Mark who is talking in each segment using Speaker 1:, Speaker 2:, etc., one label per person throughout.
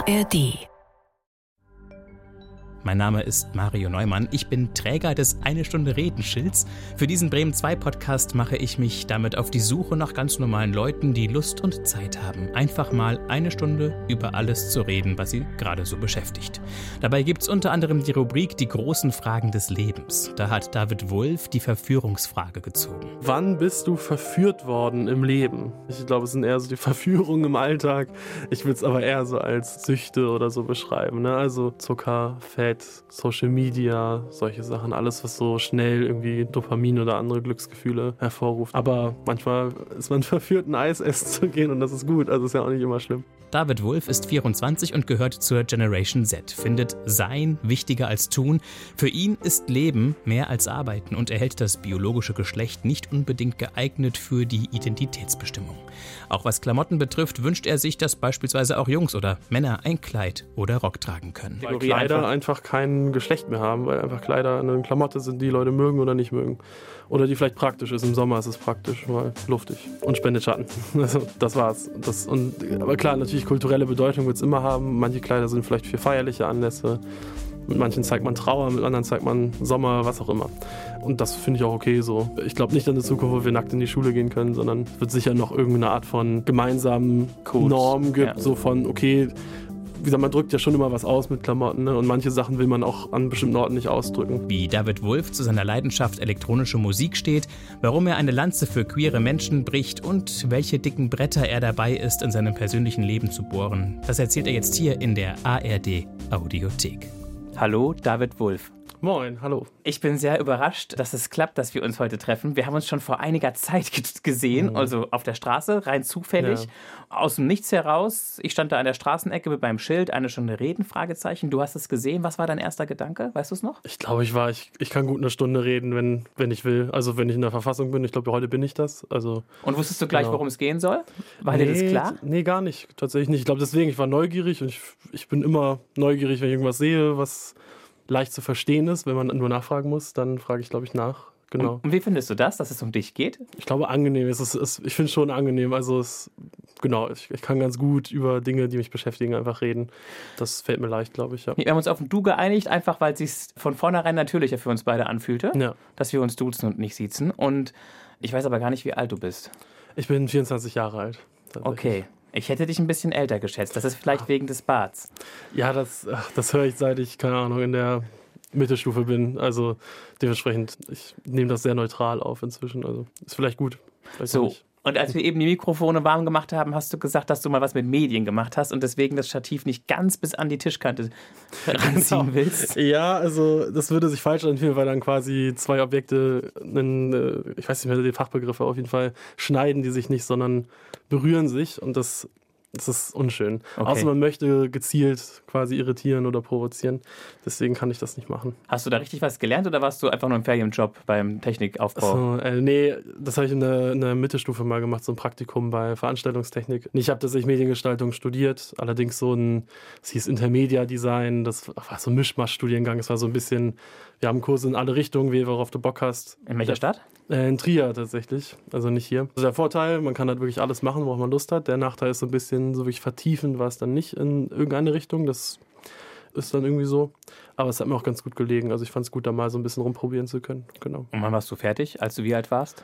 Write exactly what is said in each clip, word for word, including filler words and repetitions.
Speaker 1: R D.
Speaker 2: Mein Name ist Mario Neumann. Ich bin Träger des Eine Stunde Reden-Schilds. Für diesen Bremen zwei Podcast mache ich mich damit auf die Suche nach ganz normalen Leuten, die Lust und Zeit haben, einfach mal eine Stunde über alles zu reden, was sie gerade so beschäftigt. Dabei gibt es unter anderem die Rubrik Die großen Fragen des Lebens. Da hat David Wulff die Verführungsfrage gezogen.
Speaker 3: Wann bist du verführt worden im Leben? Ich glaube, es sind eher so die Verführungen im Alltag. Ich würde es aber eher so als Süchte oder so beschreiben, ne? Also Zucker, Fett, Social Media, solche Sachen, alles, was so schnell irgendwie Dopamin oder andere Glücksgefühle hervorruft. Aber manchmal ist man verführt, ein Eis essen zu gehen und das ist gut, also ist ja auch nicht immer schlimm.
Speaker 2: David Wulff ist vierundzwanzig und gehört zur Generation Z, findet Sein wichtiger als Tun. Für ihn ist Leben mehr als Arbeiten und er hält das biologische Geschlecht nicht unbedingt geeignet für die Identitätsbestimmung. Auch was Klamotten betrifft, wünscht er sich, dass beispielsweise auch Jungs oder Männer ein Kleid oder Rock tragen können.
Speaker 3: Weil Kleider einfach kein Geschlecht mehr haben, weil einfach Kleider eine Klamotte sind, die Leute mögen oder nicht mögen. Oder die vielleicht praktisch ist. Im Sommer ist es praktisch, weil luftig und spendet Schatten. Also das war's. Das, und, aber klar, natürlich kulturelle Bedeutung wird es immer haben. Manche Kleider sind vielleicht für feierliche Anlässe. Mit manchen zeigt man Trauer, mit anderen zeigt man Sommer, was auch immer. Und das finde ich auch okay so. Ich glaube nicht an eine Zukunft, wo wir nackt in die Schule gehen können, sondern es wird sicher noch irgendeine Art von gemeinsamen Codes. Normen gibt. Ja. So von, okay, wie gesagt, man drückt ja schon immer was aus mit Klamotten, ne? Und manche Sachen will man auch an bestimmten Orten nicht ausdrücken.
Speaker 2: Wie David Wulff zu seiner Leidenschaft elektronische Musik steht, warum er eine Lanze für queere Menschen bricht und welche dicken Bretter er dabei ist, in seinem persönlichen Leben zu bohren, das erzählt er jetzt hier in der A R D Audiothek.
Speaker 4: Hallo, David Wulff.
Speaker 3: Moin, hallo.
Speaker 4: Ich bin sehr überrascht, dass es klappt, dass wir uns heute treffen. Wir haben uns schon vor einiger Zeit g- gesehen, mhm. also auf der Straße, rein zufällig, ja. Aus dem Nichts heraus. Ich stand da an der Straßenecke mit meinem Schild, eine Stunde reden, Fragezeichen. Du hast es gesehen. Was war dein erster Gedanke? Weißt du es noch?
Speaker 3: Ich glaube, ich war, ich, ich kann gut eine Stunde reden, wenn, wenn ich will. Also wenn ich in der Verfassung bin. Ich glaube, heute bin ich das. Also,
Speaker 4: und wusstest du gleich, genau. worum es gehen soll? War
Speaker 3: nee,
Speaker 4: dir das klar?
Speaker 3: Nee, gar nicht. Tatsächlich nicht. Ich glaube deswegen, ich war neugierig und ich, ich bin immer neugierig, wenn ich irgendwas sehe, was leicht zu verstehen ist. Wenn man nur nachfragen muss, dann frage ich, glaube ich, nach. Genau.
Speaker 4: Und wie findest du das, dass es um dich geht?
Speaker 3: Ich glaube, angenehm. Es ist, es, ich finde es schon angenehm. Also es, genau, ich, ich kann ganz gut über Dinge, die mich beschäftigen, einfach reden. Das fällt mir leicht, glaube ich. Ja.
Speaker 4: Wir haben uns auf ein Du geeinigt, einfach weil es sich von vornherein natürlicher für uns beide anfühlte,
Speaker 3: ja.
Speaker 4: dass wir uns duzen und nicht siezen. Und ich weiß aber gar nicht, wie alt du bist.
Speaker 3: Ich bin vierundzwanzig Jahre alt.
Speaker 4: Okay. Ich hätte dich ein bisschen älter geschätzt. Das ist vielleicht ach. wegen des Barts.
Speaker 3: Ja, das, das höre ich, seit ich, keine Ahnung, in der Mittelstufe bin. Also dementsprechend, ich nehme das sehr neutral auf inzwischen. Also ist vielleicht gut. Vielleicht
Speaker 4: so, und als wir eben die Mikrofone warm gemacht haben, hast du gesagt, dass du mal was mit Medien gemacht hast und deswegen das Stativ nicht ganz bis an die Tischkante ranziehen willst.
Speaker 3: Ja, also das würde sich falsch anfühlen, weil dann quasi zwei Objekte, einen, ich weiß nicht mehr den Fachbegriff, auf jeden Fall schneiden die sich nicht, sondern berühren sich und das, das ist unschön. Okay. Außer man möchte gezielt quasi irritieren oder provozieren. Deswegen kann ich das nicht machen.
Speaker 4: Hast du da richtig was gelernt oder warst du einfach nur im Ferienjob beim Technikaufbau?
Speaker 3: So, äh, nee, das habe ich in der, in der Mittelstufe mal gemacht, so ein Praktikum bei Veranstaltungstechnik. Ich habe tatsächlich Mediengestaltung studiert, allerdings so ein, es hieß Intermedia Design, das war so ein Mischmasch-Studiengang, es war so ein bisschen, wir haben Kurse in alle Richtungen, wie worauf du Bock hast.
Speaker 4: In welcher Stadt?
Speaker 3: Äh, in Trier tatsächlich, also nicht hier. Also der Vorteil, man kann halt wirklich alles machen, worauf man Lust hat. Der Nachteil ist so ein bisschen, so wirklich vertiefend war es dann nicht in irgendeine Richtung, das ist dann irgendwie so. Aber es hat mir auch ganz gut gelegen, also ich fand es gut, da mal so ein bisschen rumprobieren zu können. Genau.
Speaker 4: Und wann warst du fertig, als du wie alt warst?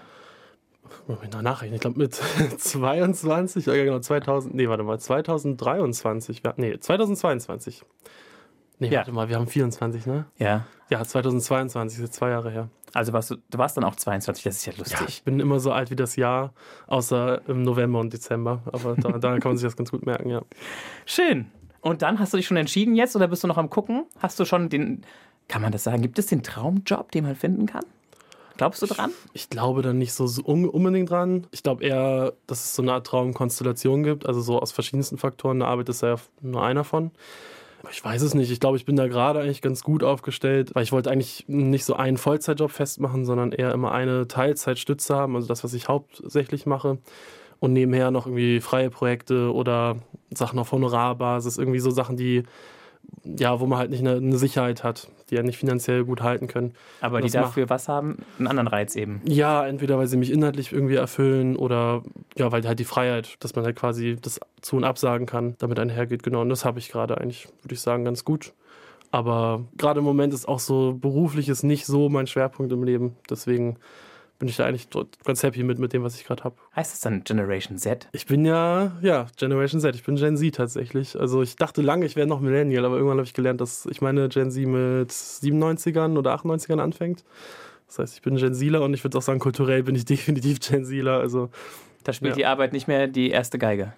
Speaker 3: Muss ich noch nachrechnen, ich glaube mit zweiundzwanzig, ja genau, zweitausend, nee, warte mal, zweitausenddreiundzwanzig, nee, zweitausendzweiundzwanzig. Nee, ja. warte mal, wir haben vierundzwanzig, ne?
Speaker 4: Ja.
Speaker 3: Ja, zweitausendzweiundzwanzig, ist jetzt zwei Jahre her.
Speaker 4: Also warst du, du warst dann auch zweiundzwanzig, das ist ja lustig.
Speaker 3: Ja, ich bin immer so alt wie das Jahr, außer im November und Dezember. Aber da, da kann man sich das ganz gut merken, ja.
Speaker 4: Schön. Und dann hast du dich schon entschieden jetzt oder bist du noch am Gucken? Hast du schon den, kann man das sagen, gibt es den Traumjob, den man finden kann? Glaubst du dran?
Speaker 3: Ich, ich glaube da nicht so unbedingt dran. Ich glaube eher, dass es so eine Art Traumkonstellation gibt, also so aus verschiedensten Faktoren. Da arbeitet es ja nur einer von. Ich weiß es nicht. Ich glaube, ich bin da gerade eigentlich ganz gut aufgestellt, weil ich wollte eigentlich nicht so einen Vollzeitjob festmachen, sondern eher immer eine Teilzeitstütze haben, also das, was ich hauptsächlich mache. Und nebenher noch irgendwie freie Projekte oder Sachen auf Honorarbasis, irgendwie so Sachen, die ja, wo man halt nicht eine, eine Sicherheit hat, die ja nicht finanziell gut halten können.
Speaker 4: Aber
Speaker 3: und
Speaker 4: die dafür was haben? Einen anderen Reiz eben.
Speaker 3: Ja, entweder weil sie mich inhaltlich irgendwie erfüllen oder ja, weil halt die Freiheit, dass man halt quasi das zu- und absagen kann, damit einhergeht. Genau, und das habe ich gerade eigentlich, würde ich sagen, ganz gut. Aber gerade im Moment ist auch so berufliches nicht so mein Schwerpunkt im Leben. Deswegen bin ich da eigentlich ganz happy mit, mit dem, was ich gerade habe.
Speaker 4: Heißt das dann Generation Z?
Speaker 3: Ich bin ja, ja, Generation Z. Ich bin Gen Z tatsächlich. Also ich dachte lange, ich wäre noch Millennial, aber irgendwann habe ich gelernt, dass ich meine Gen Z mit siebenundneunzigern oder achtundneunzigern anfängt. Das heißt, ich bin Gen Zler und ich würde auch sagen, kulturell bin ich definitiv Gen Zler. Also,
Speaker 4: da spielt
Speaker 3: ja.
Speaker 4: die Arbeit nicht mehr die erste Geige.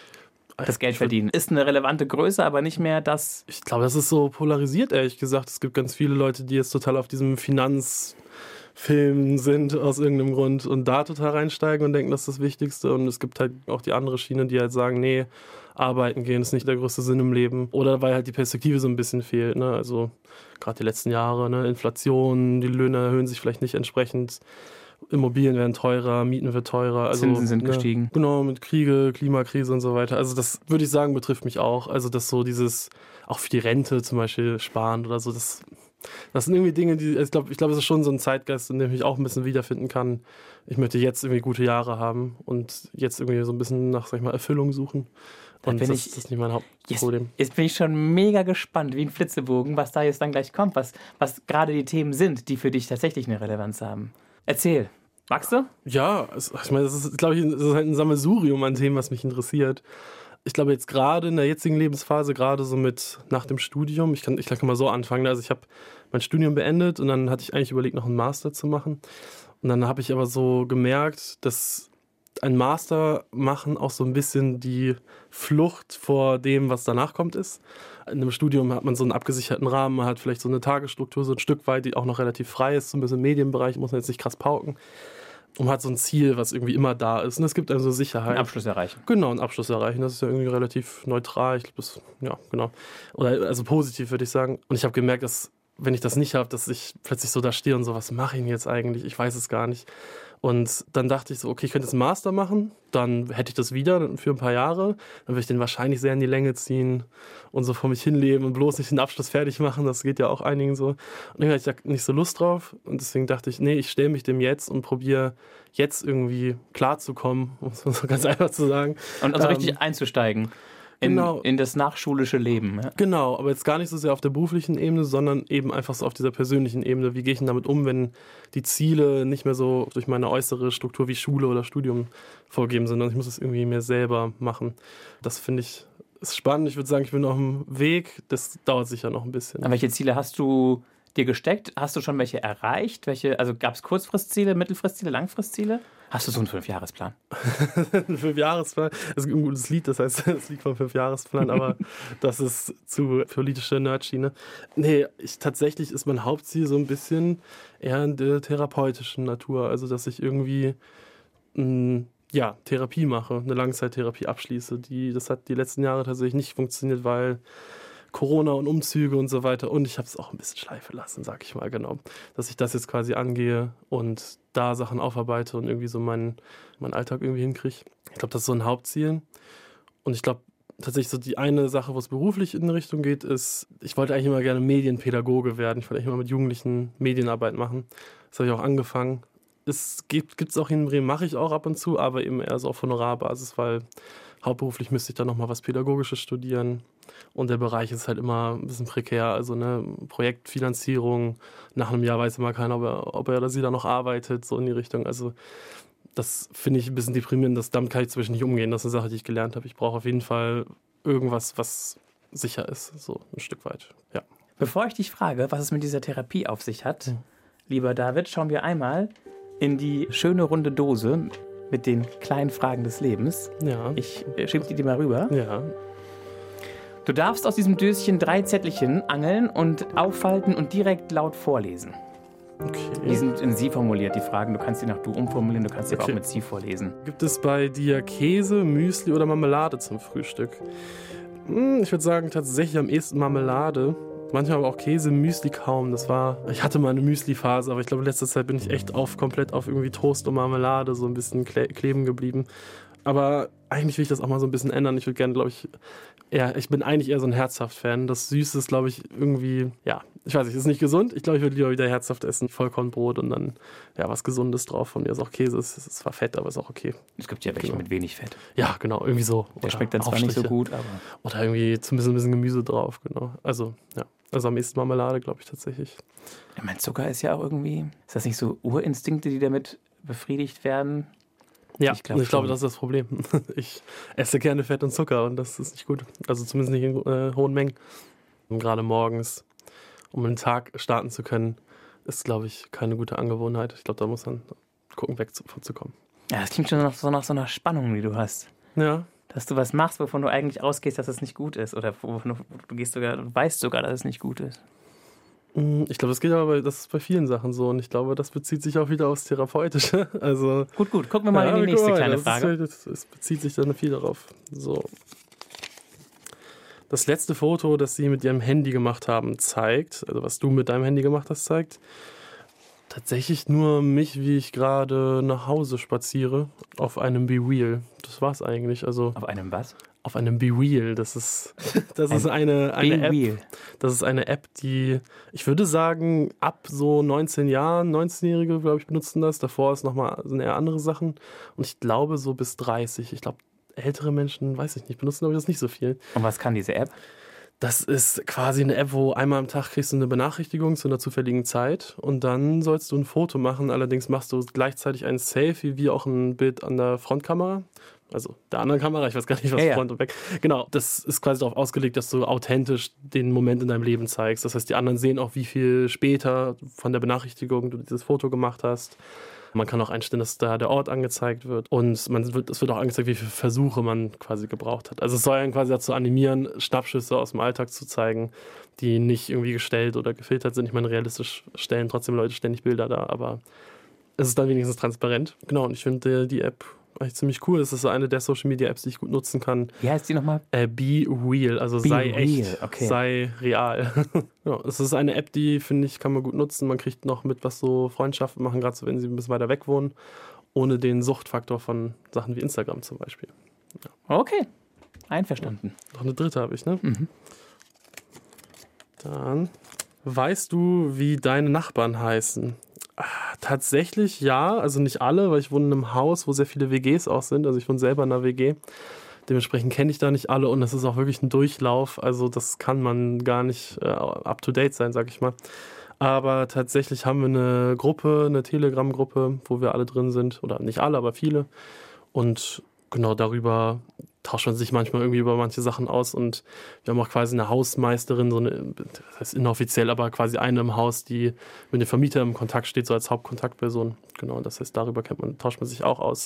Speaker 4: Das Geld verdienen ist eine relevante Größe, aber nicht mehr das...
Speaker 3: Ich glaube, das ist so polarisiert, ehrlich gesagt. Es gibt ganz viele Leute, die jetzt total auf diesem Finanz... Film sind aus irgendeinem Grund und da total reinsteigen und denken, das ist das Wichtigste. Und es gibt halt auch die andere Schiene, die halt sagen, nee, arbeiten gehen ist nicht der größte Sinn im Leben. Oder weil halt die Perspektive so ein bisschen fehlt. Ne? Also gerade die letzten Jahre, ne? Inflation, die Löhne erhöhen sich vielleicht nicht entsprechend. Immobilien werden teurer, Mieten wird teurer. Also,
Speaker 4: Zinsen sind
Speaker 3: ne?
Speaker 4: gestiegen.
Speaker 3: Genau, mit Kriege, Klimakrise und so weiter. Also das würde ich sagen, betrifft mich auch. Also dass so dieses, auch für die Rente zum Beispiel sparen oder so, das... Das sind irgendwie Dinge, die, ich glaube, ich glaub, es ist schon so ein Zeitgeist, in dem ich mich auch ein bisschen wiederfinden kann. Ich möchte jetzt irgendwie gute Jahre haben und jetzt irgendwie so ein bisschen nach, sag ich mal, Erfüllung suchen. Und das, ich, das ist nicht mein Hauptproblem.
Speaker 4: Jetzt, jetzt bin ich schon mega gespannt, wie ein Flitzebogen, was da jetzt dann gleich kommt, was, was gerade die Themen sind, die für dich tatsächlich eine Relevanz haben. Erzähl. Magst du?
Speaker 3: Ja, es, ich meine, das ist, glaube ich, das ist halt ein Sammelsurium an Themen, was mich interessiert. Ich glaube jetzt gerade in der jetzigen Lebensphase, gerade so mit nach dem Studium, ich kann, ich kann mal so anfangen, also ich habe mein Studium beendet und dann hatte ich eigentlich überlegt, noch einen Master zu machen. Und dann habe ich aber so gemerkt, dass ein Master machen auch so ein bisschen die Flucht vor dem, was danach kommt, ist. In einem Studium hat man so einen abgesicherten Rahmen, man hat vielleicht so eine Tagesstruktur, so ein Stück weit, die auch noch relativ frei ist, so ein bisschen im Medienbereich, muss man jetzt nicht krass pauken. Und man hat so ein Ziel, was irgendwie immer da ist. Und es gibt also Sicherheit.
Speaker 4: Einen Abschluss erreichen.
Speaker 3: Genau, einen Abschluss erreichen. Das ist ja irgendwie relativ neutral. Ich glaube, das, ja, genau. Oder also positiv, würde ich sagen. Und ich habe gemerkt, dass, wenn ich das nicht habe, dass ich plötzlich so da stehe und so, was mache ich denn jetzt eigentlich? Ich weiß es gar nicht. Und dann dachte ich so, okay, ich könnte jetzt einen Master machen, dann hätte ich das wieder für ein paar Jahre, dann würde ich den wahrscheinlich sehr in die Länge ziehen und so vor mich hinleben und bloß nicht den Abschluss fertig machen, das geht ja auch einigen so. Und dann hatte ich da nicht so Lust drauf und deswegen dachte ich, nee, ich stelle mich dem jetzt und probiere jetzt irgendwie klarzukommen, um es so ganz einfach zu sagen.
Speaker 4: Und also ähm, richtig einzusteigen. In,
Speaker 3: genau.
Speaker 4: in das nachschulische Leben. Ja?
Speaker 3: Genau, aber jetzt gar nicht so sehr auf der beruflichen Ebene, sondern eben einfach so auf dieser persönlichen Ebene. Wie gehe ich denn damit um, wenn die Ziele nicht mehr so durch meine äußere Struktur wie Schule oder Studium vorgegeben sind, sondern ich muss es irgendwie mir selber machen. Das finde ich ist spannend. Ich würde sagen, ich bin auf dem Weg. Das dauert sicher noch ein bisschen.
Speaker 4: Aber welche Ziele hast du dir gesteckt? Hast du schon welche erreicht? Welche, also gab es Kurzfristziele, Mittelfristziele, Langfristziele? Hast du so einen Fünfjahresplan?
Speaker 3: Ein Fünfjahresplan? Das ist ein gutes Lied, das heißt, das Lied vom Fünfjahresplan, aber das ist zu politische Nerdschiene. Nee, ich, tatsächlich ist mein Hauptziel so ein bisschen eher in der therapeutischen Natur. Also, dass ich irgendwie mh, ja, Therapie mache, eine Langzeittherapie abschließe. Die, das hat die letzten Jahre tatsächlich nicht funktioniert, weil Corona und Umzüge und so weiter. Und ich habe es auch ein bisschen schleifen lassen, sag ich mal, genau. Dass ich das jetzt quasi angehe und da Sachen aufarbeite und irgendwie so meinen, meinen Alltag irgendwie hinkriege. Ich glaube, das ist so ein Hauptziel. Und ich glaube, tatsächlich so die eine Sache, wo es beruflich in eine Richtung geht, ist, ich wollte eigentlich immer gerne Medienpädagoge werden. Ich wollte eigentlich immer mit Jugendlichen Medienarbeit machen. Das habe ich auch angefangen. Es gibt es auch in Bremen, mache ich auch ab und zu, aber eben eher so auf Honorarbasis, weil hauptberuflich müsste ich dann nochmal was Pädagogisches studieren. Und der Bereich ist halt immer ein bisschen prekär. Also eine Projektfinanzierung, nach einem Jahr weiß immer keiner, ob er, ob er oder sie da noch arbeitet, so in die Richtung. Also das finde ich ein bisschen deprimierend. Das, damit kann ich zwischen nicht umgehen. Das ist eine Sache, die ich gelernt habe. Ich brauche auf jeden Fall irgendwas, was sicher ist, so ein Stück weit. Ja.
Speaker 4: Bevor ich dich frage, was es mit dieser Therapie auf sich hat, mhm. lieber David, schauen wir einmal in die schöne runde Dose mit den kleinen Fragen des Lebens. Ja. Ich äh, schiebe die dir mal rüber.
Speaker 3: Ja.
Speaker 4: Du darfst aus diesem Döschen drei Zettelchen angeln und auffalten und direkt laut vorlesen.
Speaker 3: Okay.
Speaker 4: Die sind in Sie formuliert, die Fragen. Du kannst sie nach Du umformulieren, du kannst sie okay. aber auch mit Sie vorlesen.
Speaker 3: Gibt es bei dir Käse, Müsli oder Marmelade zum Frühstück? Hm, ich würde sagen, tatsächlich am ehesten Marmelade. Manchmal aber auch Käse, Müsli kaum. Das war, ich hatte mal eine Müsli-Phase, aber ich glaube, in letzter Zeit bin ich echt auf, komplett auf irgendwie Toast und Marmelade so ein bisschen kle- kleben geblieben. Aber eigentlich will ich das auch mal so ein bisschen ändern. Ich würde gerne, glaube ich, eher, ich bin eigentlich eher so ein Herzhaft-Fan. Das Süße ist, glaube ich, irgendwie, ja, ich weiß nicht, ist nicht gesund. Ich glaube, ich würde lieber wieder herzhaft essen. Vollkornbrot und dann, ja, was Gesundes drauf. Von mir ist auch Käse. Es ist zwar Fett, aber ist auch okay.
Speaker 4: Es gibt ja welche genau. mit wenig Fett.
Speaker 3: Ja, genau, irgendwie so.
Speaker 4: Der oder schmeckt dann zwar nicht so gut, aber...
Speaker 3: Oder irgendwie zumindest ein bisschen Gemüse drauf, genau. Also, ja. Also am ehesten Marmelade, glaube ich, tatsächlich.
Speaker 4: Ich meine, Zucker ist ja auch irgendwie... Ist das nicht so Urinstinkte, die damit befriedigt werden?
Speaker 3: Ja, ich, glaub ich glaube, das ist das Problem. Ich esse gerne Fett und Zucker und das ist nicht gut. Also zumindest nicht in äh, hohen Mengen. Und gerade morgens, um einen Tag starten zu können, ist, glaube ich, keine gute Angewohnheit. Ich glaube, da muss man gucken, wegzukommen.
Speaker 4: Ja, das klingt schon nach so, nach so einer Spannung, die du hast.
Speaker 3: Ja.
Speaker 4: Dass du was machst, wovon du eigentlich ausgehst, dass es nicht gut ist. Oder wovon du, du gehst sogar, du weißt sogar, dass es nicht gut ist.
Speaker 3: Ich glaube, das geht aber bei, das ist bei vielen Sachen so und ich glaube, das bezieht sich auch wieder aufs Therapeutische. Also,
Speaker 4: gut, gut, gucken wir mal ja, in die nächste mal, kleine
Speaker 3: das
Speaker 4: Frage.
Speaker 3: Es das, das bezieht sich dann viel darauf. So. Das letzte Foto, das Sie mit Ihrem Handy gemacht haben, zeigt, also was du mit deinem Handy gemacht hast, zeigt tatsächlich nur mich, wie ich gerade nach Hause spaziere, auf einem BeReal. Das war's eigentlich. Also
Speaker 4: auf einem was?
Speaker 3: Auf einem BeReal. Das ist, das ist eine, eine App. Das ist eine App, die, ich würde sagen, ab so neunzehn Jahren, neunzehnjährige, glaube ich, benutzen das. Davor ist nochmal sind eher andere Sachen. Und ich glaube so bis dreißig. Ich glaube, ältere Menschen, weiß ich nicht, benutzen, glaube ich, das nicht so viel.
Speaker 4: Und was kann diese App?
Speaker 3: Das ist quasi eine App, wo einmal am Tag kriegst du eine Benachrichtigung zu einer zufälligen Zeit und dann sollst du ein Foto machen. Allerdings machst du gleichzeitig ein Selfie wie auch ein Bild an der Frontkamera. Also der anderen Kamera, ich weiß gar nicht, was ja, Front und Back. Genau, das ist quasi darauf ausgelegt, dass du authentisch den Moment in deinem Leben zeigst. Das heißt, die anderen sehen auch, wie viel später von der Benachrichtigung du dieses Foto gemacht hast. Man kann auch einstellen, dass da der Ort angezeigt wird. Und man wird, es wird auch angezeigt, wie viele Versuche man quasi gebraucht hat. Also es soll einen quasi dazu animieren, Schnappschüsse aus dem Alltag zu zeigen, die nicht irgendwie gestellt oder gefiltert sind. Ich meine, realistisch stellen trotzdem Leute ständig Bilder da, aber es ist dann wenigstens transparent. Genau, und ich finde die App eigentlich ziemlich cool. Es ist so eine der Social-Media-Apps, die ich gut nutzen kann.
Speaker 4: Wie heißt die nochmal?
Speaker 3: Äh, BeReal, also
Speaker 4: Be
Speaker 3: sei
Speaker 4: real.
Speaker 3: echt,
Speaker 4: okay.
Speaker 3: sei real. Ja, es ist eine App, die, finde ich, kann man gut nutzen. Man kriegt noch mit, was so Freundschaften machen, gerade so, wenn sie ein bisschen weiter weg wohnen, ohne den Suchtfaktor von Sachen wie Instagram zum Beispiel.
Speaker 4: Ja. Okay, einverstanden.
Speaker 3: Ja. Noch eine dritte habe ich, ne?
Speaker 4: Mhm.
Speaker 3: Dann, weißt du, wie deine Nachbarn heißen? Tatsächlich ja, also nicht alle, weil ich wohne in einem Haus, wo sehr viele W Gs auch sind. Also ich wohne selber in einer W G. Dementsprechend kenne ich da nicht alle und das ist auch wirklich ein Durchlauf. Also das kann man gar nicht äh, up-to-date sein, sag ich mal. Aber tatsächlich haben wir eine Gruppe, eine Telegram-Gruppe, wo wir alle drin sind. Oder nicht alle, aber viele. Und genau darüber tauscht man sich manchmal irgendwie über manche Sachen aus. Und wir haben auch quasi eine Hausmeisterin, so eine, das heißt inoffiziell, aber quasi eine im Haus, die mit dem Vermieter im Kontakt steht, so als Hauptkontaktperson. Genau, das heißt, darüber kennt man, tauscht man sich auch aus.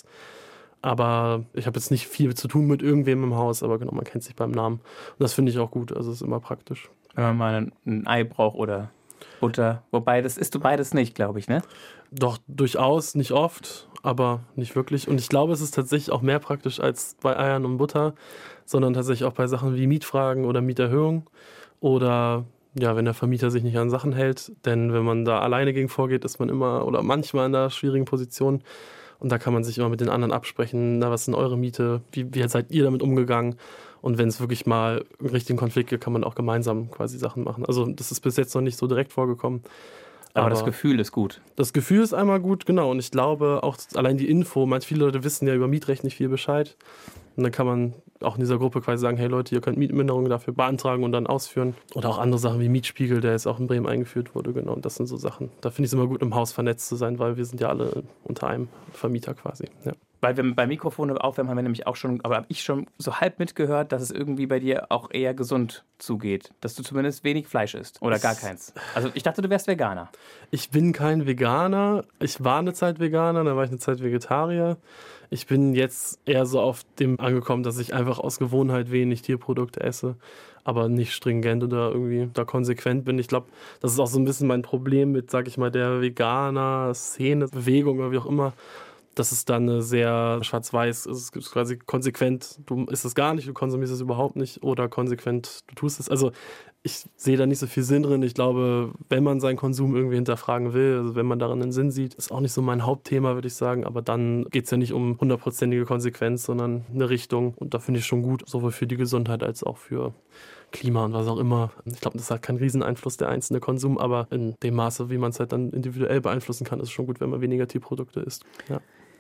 Speaker 3: Aber ich habe jetzt nicht viel zu tun mit irgendwem im Haus, aber genau, man kennt sich beim Namen. Und das finde ich auch gut, also ist immer praktisch.
Speaker 4: Wenn man mal ein, ein Ei braucht oder Butter, wobei das isst du beides nicht, glaube ich, ne?
Speaker 3: Doch, durchaus, nicht oft, aber nicht wirklich. Und ich glaube, es ist tatsächlich auch mehr praktisch als bei Eiern und Butter, sondern tatsächlich auch bei Sachen wie Mietfragen oder Mieterhöhung oder ja, wenn der Vermieter sich nicht an Sachen hält. Denn wenn man da alleine gegen vorgeht, ist man immer oder manchmal in einer schwierigen Position. Und da kann man sich immer mit den anderen absprechen, na, was ist denn eure Miete, wie, wie seid ihr damit umgegangen? Und wenn es wirklich mal einen richtigen Konflikt gibt, kann man auch gemeinsam quasi Sachen machen. Also das ist bis jetzt noch nicht so direkt vorgekommen.
Speaker 4: Aber, Aber das Gefühl ist gut.
Speaker 3: Das Gefühl ist einmal gut, genau. Und ich glaube auch allein die Info, manche viele Leute wissen ja über Mietrecht nicht viel Bescheid. Und dann kann man auch in dieser Gruppe quasi sagen, hey Leute, ihr könnt Mietminderungen dafür beantragen und dann ausführen. Oder auch andere Sachen wie Mietspiegel, der jetzt auch in Bremen eingeführt wurde. Genau, und das sind so Sachen. Da finde ich es immer gut, im Haus vernetzt zu sein, weil wir sind ja alle unter einem Vermieter quasi. Ja.
Speaker 4: Weil wir beim Mikrofon aufwärmen haben wir nämlich auch schon, aber habe ich schon so halb mitgehört, dass es irgendwie bei dir auch eher gesund zugeht. Dass du zumindest wenig Fleisch isst oder gar keins. Also ich dachte, du wärst Veganer.
Speaker 3: Ich bin kein Veganer. Ich war eine Zeit Veganer, dann war ich eine Zeit Vegetarier. Ich bin jetzt eher so auf dem angekommen, dass ich einfach aus Gewohnheit wenig Tierprodukte esse, aber nicht stringent oder irgendwie da konsequent bin. Ich glaube, das ist auch so ein bisschen mein Problem mit, sag ich mal, der Veganer-Szene, Bewegung oder wie auch immer. Das ist dann eine sehr schwarz-weiß, es ist quasi konsequent, du isst es gar nicht, du konsumierst es überhaupt nicht oder konsequent, du tust es. Also ich sehe da nicht so viel Sinn drin. Ich glaube, wenn man seinen Konsum irgendwie hinterfragen will, also wenn man darin einen Sinn sieht, ist auch nicht so mein Hauptthema, würde ich sagen. Aber dann geht es ja nicht um hundertprozentige Konsequenz, sondern eine Richtung. Und da finde ich schon gut, sowohl für die Gesundheit als auch für Klima und was auch immer. Ich glaube, das hat keinen Rieseneinfluss, der einzelne Konsum, aber in dem Maße, wie man es halt dann individuell beeinflussen kann, ist es schon gut, wenn man weniger Tierprodukte isst. Ja.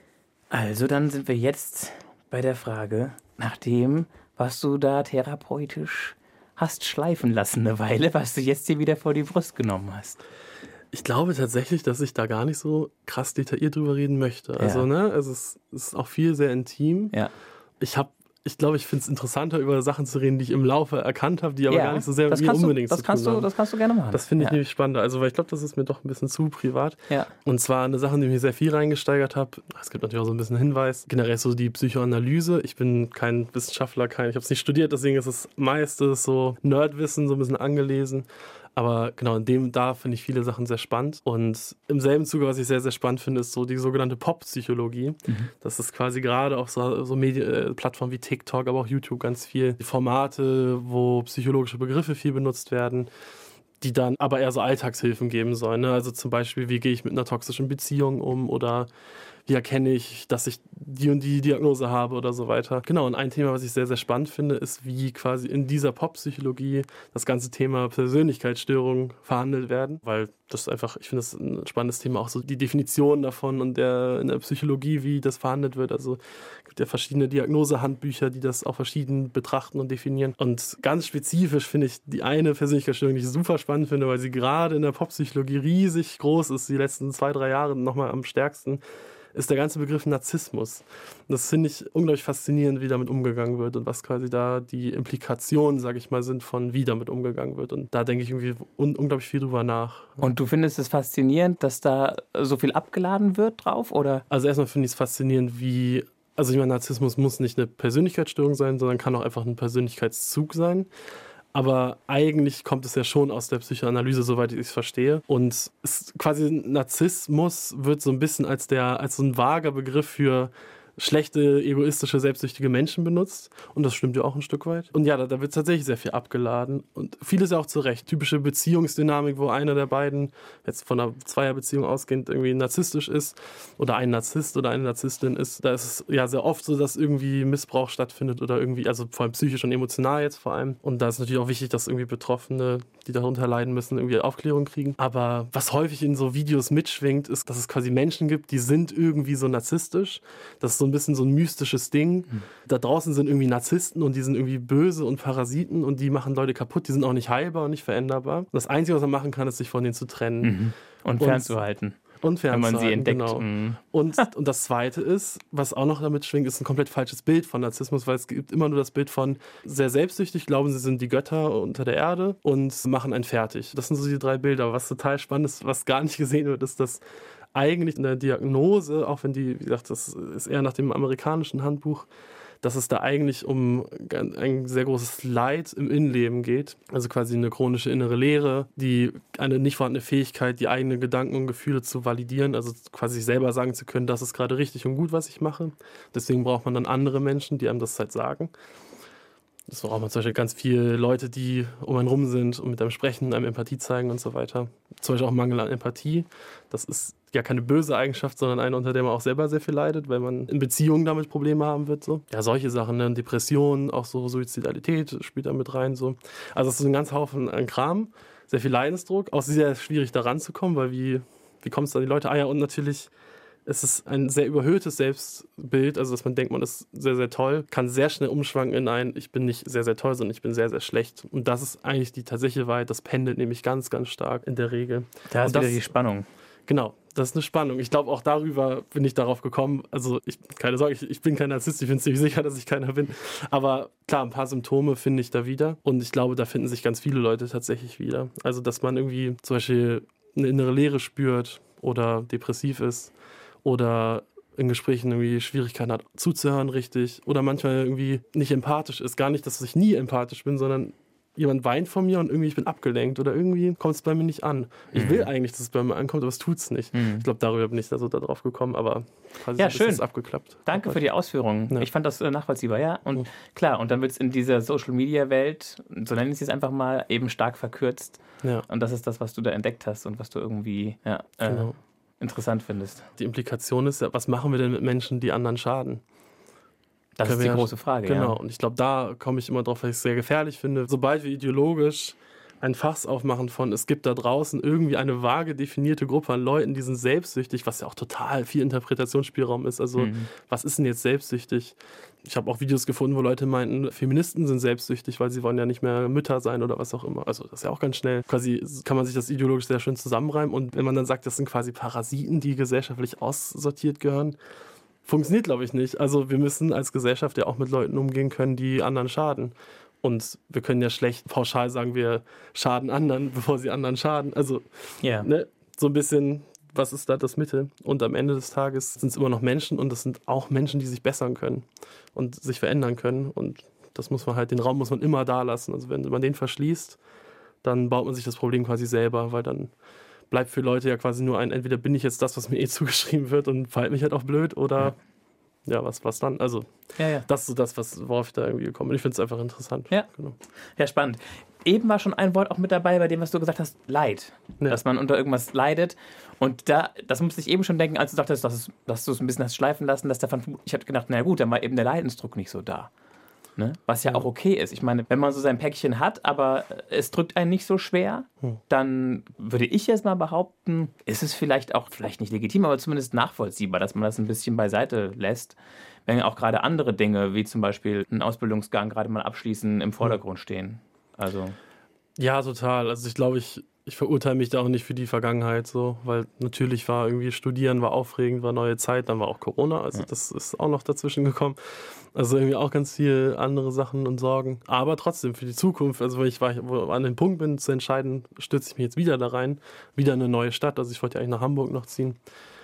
Speaker 4: Also dann sind wir jetzt bei der Frage nach dem, was du da therapeutisch hast schleifen lassen eine Weile, was du jetzt hier wieder vor die Brust genommen hast.
Speaker 3: Ich glaube tatsächlich, dass ich da gar nicht so krass detailliert drüber reden möchte. Also,
Speaker 4: ja.
Speaker 3: ne, also es ist auch viel sehr intim.
Speaker 4: Ja.
Speaker 3: Ich habe Ich glaube, ich finde es interessanter, über Sachen zu reden, die ich im Laufe erkannt habe, die aber
Speaker 4: ja,
Speaker 3: gar nicht so sehr
Speaker 4: mit
Speaker 3: mir
Speaker 4: du,
Speaker 3: unbedingt
Speaker 4: das
Speaker 3: zu
Speaker 4: kannst
Speaker 3: tun
Speaker 4: du,
Speaker 3: haben.
Speaker 4: Das kannst du gerne machen.
Speaker 3: Das finde ich
Speaker 4: ja.
Speaker 3: nämlich spannender. Also, weil ich glaube, das ist mir doch ein bisschen zu privat.
Speaker 4: Ja.
Speaker 3: Und zwar eine Sache, in die ich mich sehr viel reingesteigert habe. Es gibt natürlich auch so ein bisschen Hinweis. Generell so die Psychoanalyse. Ich bin kein Wissenschaftler, kein, ich habe es nicht studiert, deswegen ist es meistens so Nerdwissen, so ein bisschen angelesen. Aber genau, in dem da finde ich viele Sachen sehr spannend. Und im selben Zuge, was ich sehr, sehr spannend finde, ist so die sogenannte Pop-Psychologie. Mhm. Das ist quasi gerade auf so, so Medien, äh, Plattformen wie TikTok, aber auch YouTube ganz viel. Die Formate, wo psychologische Begriffe viel benutzt werden, die dann aber eher so Alltagshilfen geben sollen. Ne? Also zum Beispiel, wie gehe ich mit einer toxischen Beziehung um oder wie erkenne ich, dass ich die und die Diagnose habe oder so weiter. Genau, und ein Thema, was ich sehr, sehr spannend finde, ist, wie quasi in dieser Pop-Psychologie das ganze Thema Persönlichkeitsstörungen verhandelt werden, weil das einfach, ich finde das ein spannendes Thema, auch so die Definition davon und der, in der Psychologie, wie das verhandelt wird. Also es gibt ja verschiedene Diagnosehandbücher, die das auch verschieden betrachten und definieren. Und ganz spezifisch finde ich die eine Persönlichkeitsstörung, die ich super spannend finde, weil sie gerade in der Pop-Psychologie riesig groß ist, die letzten zwei, drei Jahre nochmal am stärksten, ist der ganze Begriff Narzissmus. Das finde ich unglaublich faszinierend, wie damit umgegangen wird und was quasi da die Implikationen, sage ich mal, sind von wie damit umgegangen wird. Und da denke ich irgendwie un- unglaublich viel drüber nach.
Speaker 4: Und du findest es faszinierend, dass da so viel abgeladen wird drauf, oder?
Speaker 3: Also erstmal finde ich es faszinierend, wie, also ich meine, Narzissmus muss nicht eine Persönlichkeitsstörung sein, sondern kann auch einfach ein Persönlichkeitszug sein. Aber eigentlich kommt es ja schon aus der Psychoanalyse, soweit ich es verstehe. Und es, quasi Narzissmus wird so ein bisschen als, der, als so ein vager Begriff für schlechte, egoistische, selbstsüchtige Menschen benutzt. Und das stimmt ja auch ein Stück weit. Und ja, da, da wird tatsächlich sehr viel abgeladen. Und vieles ja auch zu Recht. Typische Beziehungsdynamik, wo einer der beiden, jetzt von einer Zweierbeziehung ausgehend, irgendwie narzisstisch ist oder ein Narzisst oder eine Narzisstin ist. Da ist es ja sehr oft so, dass irgendwie Missbrauch stattfindet oder irgendwie, also vor allem psychisch und emotional jetzt vor allem. Und da ist natürlich auch wichtig, dass irgendwie Betroffene, die darunter leiden müssen, irgendwie Aufklärung kriegen. Aber was häufig in so Videos mitschwingt, ist, dass es quasi Menschen gibt, die sind irgendwie so narzisstisch. Das ist so ein bisschen so ein mystisches Ding. Mhm. Da draußen sind irgendwie Narzissten und die sind irgendwie böse und Parasiten und die machen Leute kaputt. Die sind auch nicht heilbar und nicht veränderbar. Das Einzige, was man machen kann, ist, sich von denen zu trennen.
Speaker 4: Mhm. Und, und fernzuhalten.
Speaker 3: Und fernzuhalten,
Speaker 4: wenn man sie entdeckt.
Speaker 3: Genau.
Speaker 4: Mhm.
Speaker 3: Und, und das Zweite ist, was auch noch damit schwingt, ist ein komplett falsches Bild von Narzissmus, weil es gibt immer nur das Bild von sehr selbstsüchtig, glauben, sie sind die Götter unter der Erde und machen einen fertig. Das sind so die drei Bilder. Was total spannend ist, was gar nicht gesehen wird, ist, dass eigentlich in der Diagnose, auch wenn die, wie gesagt, das ist eher nach dem amerikanischen Handbuch, dass es da eigentlich um ein sehr großes Leid im Innenleben geht. Also quasi eine chronische innere Leere, die eine nicht vorhandene Fähigkeit, die eigenen Gedanken und Gefühle zu validieren, also quasi sich selber sagen zu können, das ist gerade richtig und gut, was ich mache. Deswegen braucht man dann andere Menschen, die einem das halt sagen. Das braucht man zum Beispiel ganz viele Leute, die um einen rum sind und mit einem sprechen, einem Empathie zeigen und so weiter. Zum Beispiel auch Mangel an Empathie. Das ist ja keine böse Eigenschaft, sondern eine, unter der man auch selber sehr viel leidet, weil man in Beziehungen damit Probleme haben wird. So. Ja, solche Sachen, ne? Depressionen, auch so Suizidalität spielt da mit rein. So. Also es ist ein ganz Haufen an Kram, sehr viel Leidensdruck, auch sehr schwierig da ranzukommen, weil wie, wie kommt es an die Leute? Ah ja, und natürlich es ist ein sehr überhöhtes Selbstbild, also dass man denkt, man ist sehr, sehr toll, kann sehr schnell umschwanken in ein, ich bin nicht sehr, sehr toll, sondern ich bin sehr, sehr schlecht. Und das ist eigentlich die tatsächliche Wahrheit, das pendelt nämlich ganz, ganz stark in der Regel.
Speaker 4: Da ist
Speaker 3: das,
Speaker 4: wieder die Spannung.
Speaker 3: Genau, das ist eine Spannung. Ich glaube, auch darüber bin ich darauf gekommen, also ich, keine Sorge, ich, ich bin kein Narzisst, ich bin ziemlich sicher, dass ich keiner bin, aber klar, ein paar Symptome finde ich da wieder und ich glaube, da finden sich ganz viele Leute tatsächlich wieder. Also, dass man irgendwie zum Beispiel eine innere Leere spürt oder depressiv ist, oder in Gesprächen irgendwie Schwierigkeiten hat, zuzuhören richtig. Oder manchmal irgendwie nicht empathisch ist. Gar nicht, dass ich nie empathisch bin, sondern jemand weint von mir und irgendwie ich bin abgelenkt oder irgendwie kommt es bei mir nicht an. Ich
Speaker 4: Mhm.
Speaker 3: will eigentlich, dass es bei mir ankommt, aber es tut es nicht.
Speaker 4: Mhm.
Speaker 3: Ich glaube, darüber bin ich da so da drauf gekommen, aber quasi
Speaker 4: Ja,
Speaker 3: so
Speaker 4: schön.
Speaker 3: ist es abgeklappt.
Speaker 4: Danke für die Ausführungen.
Speaker 3: Ja.
Speaker 4: Ich fand das äh, nachvollziehbar, ja. Und
Speaker 3: Mhm.
Speaker 4: klar, und dann wird es in dieser Social-Media-Welt, so nenne ich es jetzt einfach mal, eben stark verkürzt.
Speaker 3: Ja,
Speaker 4: Und das ist das, was du da entdeckt hast und was du irgendwie ja, äh,
Speaker 3: genau.
Speaker 4: interessant findest.
Speaker 3: Die Implikation ist ja, was machen wir denn mit Menschen, die anderen schaden?
Speaker 4: Das
Speaker 3: Können
Speaker 4: ist die
Speaker 3: wir ja-
Speaker 4: große Frage,
Speaker 3: Genau,
Speaker 4: ja.
Speaker 3: und ich glaube, da komme ich immer drauf, weil ich es sehr gefährlich finde. Sobald wir ideologisch ein Fass aufmachen von, es gibt da draußen irgendwie eine vage definierte Gruppe an Leuten, die sind selbstsüchtig, was ja auch total viel Interpretationsspielraum ist. Also,
Speaker 4: Mhm.
Speaker 3: was ist denn jetzt selbstsüchtig? Ich habe auch Videos gefunden, wo Leute meinten, Feministen sind selbstsüchtig, weil sie wollen ja nicht mehr Mütter sein oder was auch immer. Also, das ist ja auch ganz schnell. Quasi kann man sich das ideologisch sehr schön zusammenreimen. Und wenn man dann sagt, das sind quasi Parasiten, die gesellschaftlich aussortiert gehören, funktioniert, glaube ich, nicht. Also wir müssen als Gesellschaft ja auch mit Leuten umgehen können, die anderen schaden. Und wir können ja schlecht pauschal sagen, wir schaden anderen, bevor sie anderen schaden. Also
Speaker 4: Ja.
Speaker 3: ne, so ein bisschen, was ist da das Mitte? Und am Ende des Tages sind es immer noch Menschen und das sind auch Menschen, die sich bessern können und sich verändern können. Und das muss man halt, den Raum muss man immer da lassen. Also wenn man den verschließt, dann baut man sich das Problem quasi selber, weil dann bleibt für Leute ja quasi nur ein, entweder bin ich jetzt das, was mir eh zugeschrieben wird und verhalte mich halt auch blöd oder ja, ja was, was dann? Also
Speaker 4: Ja, ja.
Speaker 3: das ist so das, was, worauf ich da irgendwie gekommen bin. Ich finde es einfach interessant.
Speaker 4: Ja.
Speaker 3: Genau.
Speaker 4: Ja, spannend. Eben war schon ein Wort auch mit dabei, bei dem, was du gesagt hast, Leid.
Speaker 3: Ja.
Speaker 4: Dass man unter irgendwas leidet. Und da, das musste ich eben schon denken, als du sagtest, dass, es, dass du es ein bisschen hast schleifen lassen, dass der Van, ich habe gedacht, na gut, dann war eben der Leidensdruck nicht so da. Ne? Was ja,
Speaker 3: Ja.
Speaker 4: auch okay ist. Ich meine, wenn man so sein Päckchen hat, aber es drückt einen nicht so schwer,
Speaker 3: Hm.
Speaker 4: dann würde ich jetzt mal behaupten, ist es vielleicht auch, vielleicht nicht legitim, aber zumindest nachvollziehbar, dass man das ein bisschen beiseite lässt, wenn auch gerade andere Dinge, wie zum Beispiel einen Ausbildungsgang gerade mal abschließen, im Vordergrund stehen. Also,
Speaker 3: Ja, total. Also ich glaube, ich, ich verurteile mich da auch nicht für die Vergangenheit so, weil natürlich war irgendwie Studieren, war aufregend, war neue Zeit, dann war auch Corona, also
Speaker 4: Ja.
Speaker 3: das ist auch noch dazwischen gekommen. Also irgendwie auch ganz viel andere Sachen und Sorgen. Aber trotzdem für die Zukunft, also wenn ich war, wo an dem Punkt bin zu entscheiden, stürze ich mich jetzt wieder da rein, wieder in eine neue Stadt, also ich wollte ja eigentlich nach Hamburg noch ziehen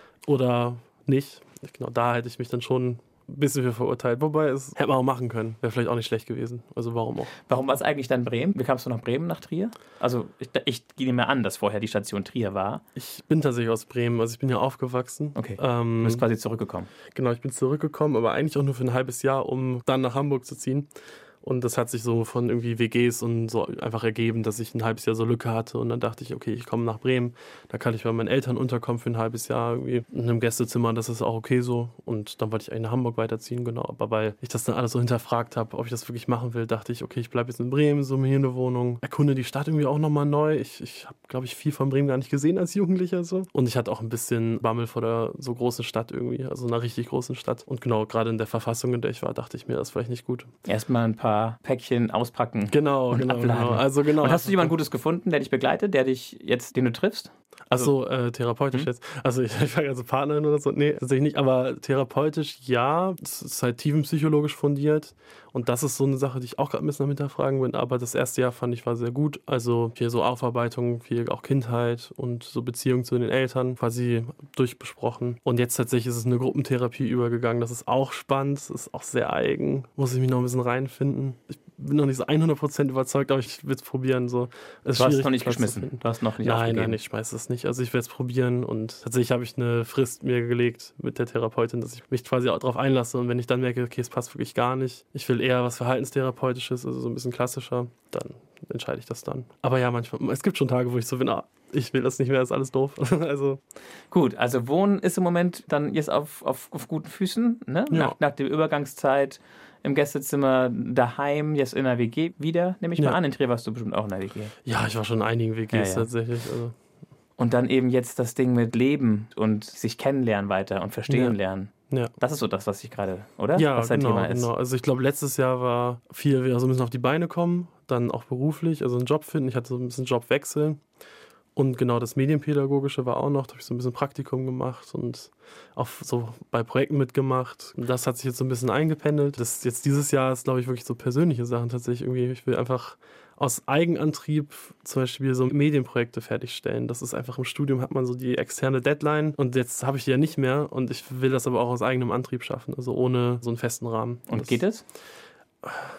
Speaker 3: oder nicht. Genau, da hätte ich mich dann schon ein bisschen für verurteilt. Wobei, es hätte man auch machen können. Wäre vielleicht auch nicht schlecht gewesen. Also warum auch?
Speaker 4: warum war es eigentlich dann Bremen? Wie kamst du nach Bremen, nach Trier? Also, ich, ich gehe mir an, dass vorher die Station Trier war.
Speaker 3: Ich bin tatsächlich aus Bremen, also ich bin hier aufgewachsen.
Speaker 4: Okay.
Speaker 3: Ähm,
Speaker 4: Du bist quasi zurückgekommen.
Speaker 3: Genau, ich bin zurückgekommen, aber eigentlich auch nur für ein halbes Jahr, um dann nach Hamburg zu ziehen. Und das hat sich so von irgendwie W Gs und so einfach ergeben, dass ich ein halbes Jahr so Lücke hatte. Und dann dachte ich, okay, ich komme nach Bremen. Da kann ich bei meinen Eltern unterkommen für ein halbes Jahr irgendwie in einem Gästezimmer. Das ist auch okay so. Und dann wollte ich eigentlich nach Hamburg weiterziehen, genau. Aber weil ich das dann alles so hinterfragt habe, ob ich das wirklich machen will, dachte ich, okay, ich bleibe jetzt in Bremen, so mir hier eine Wohnung. Erkunde die Stadt irgendwie auch nochmal neu. Ich, ich habe, glaube ich, viel von Bremen gar nicht gesehen als Jugendlicher so. Und ich hatte auch ein bisschen Bammel vor der so großen Stadt irgendwie, also einer richtig großen Stadt. Und genau, gerade in der Verfassung, in der ich war, dachte ich mir, das ist vielleicht nicht gut.
Speaker 4: Erstmal ein paar Päckchen auspacken.
Speaker 3: Genau,
Speaker 4: Und
Speaker 3: genau,
Speaker 4: abladen.
Speaker 3: genau. Also genau.
Speaker 4: Und hast du jemanden Gutes gefunden, der dich begleitet, der dich jetzt, den du triffst?
Speaker 3: Achso, äh, therapeutisch
Speaker 4: Hm?
Speaker 3: jetzt. Also ich, ich war also Partnerin oder so. Nee, tatsächlich nicht. Aber therapeutisch ja. Es ist halt tiefenpsychologisch fundiert. Und das ist so eine Sache, die ich auch gerade ein bisschen am Hinterfragen bin. Aber das erste Jahr fand ich war sehr gut. Also hier so Aufarbeitung, viel auch Kindheit und so Beziehung zu den Eltern quasi durchbesprochen. Und jetzt tatsächlich ist es eine Gruppentherapie übergegangen. Das ist auch spannend. Das ist auch sehr eigen. Muss ich mich noch ein bisschen reinfinden. Ich bin noch nicht so hundert Prozent überzeugt, aber ich will es probieren. So. Es ist
Speaker 4: Du hast es
Speaker 3: schwierig,
Speaker 4: noch nicht
Speaker 3: Platz zu
Speaker 4: geschmissen.
Speaker 3: finden.
Speaker 4: Du hast noch nicht
Speaker 3: Nein,
Speaker 4: aufgegeben.
Speaker 3: nein, ich schmeiße es nicht. Also ich werde es probieren und tatsächlich habe ich eine Frist mir gelegt mit der Therapeutin, dass ich mich quasi auch darauf einlasse und wenn ich dann merke, okay, es passt wirklich gar nicht, ich will eher was Verhaltenstherapeutisches, also so ein bisschen klassischer, dann entscheide ich das dann. Aber ja, manchmal, es gibt schon Tage, wo ich so bin, ah, ich will das nicht mehr, ist alles doof. Also
Speaker 4: Gut, also Wohnen ist im Moment dann jetzt auf, auf, auf guten Füßen, ne?
Speaker 3: Ja.
Speaker 4: Nach, nach der Übergangszeit im Gästezimmer daheim, jetzt in der W G wieder, nehme ich
Speaker 3: Ja.
Speaker 4: mal an. In Trier warst du bestimmt auch in der W G.
Speaker 3: ja, ich war schon in einigen W Gs
Speaker 4: Ja, ja.
Speaker 3: tatsächlich. Also.
Speaker 4: Und dann eben jetzt das Ding mit Leben und sich kennenlernen weiter und verstehen
Speaker 3: Ja.
Speaker 4: lernen.
Speaker 3: Ja.
Speaker 4: Das ist so das, was ich gerade, oder?
Speaker 3: Ja,
Speaker 4: was dein
Speaker 3: genau,
Speaker 4: Thema ist.
Speaker 3: genau. Also ich glaube, letztes Jahr war viel wieder so ein bisschen auf die Beine kommen, dann auch beruflich, also einen Job finden. Ich hatte so ein bisschen Jobwechsel. Und genau das Medienpädagogische war auch noch, da habe ich so ein bisschen Praktikum gemacht und auch so bei Projekten mitgemacht. Und das hat sich jetzt so ein bisschen eingependelt. Das jetzt dieses Jahr ist, glaube ich, wirklich so persönliche Sachen tatsächlich irgendwie. Ich will einfach aus Eigenantrieb zum Beispiel so Medienprojekte fertigstellen. Das ist einfach im Studium hat man so die externe Deadline und jetzt habe ich die ja nicht mehr und ich will das aber auch aus eigenem Antrieb schaffen, also ohne so einen festen Rahmen.
Speaker 4: Und
Speaker 3: das,
Speaker 4: geht es?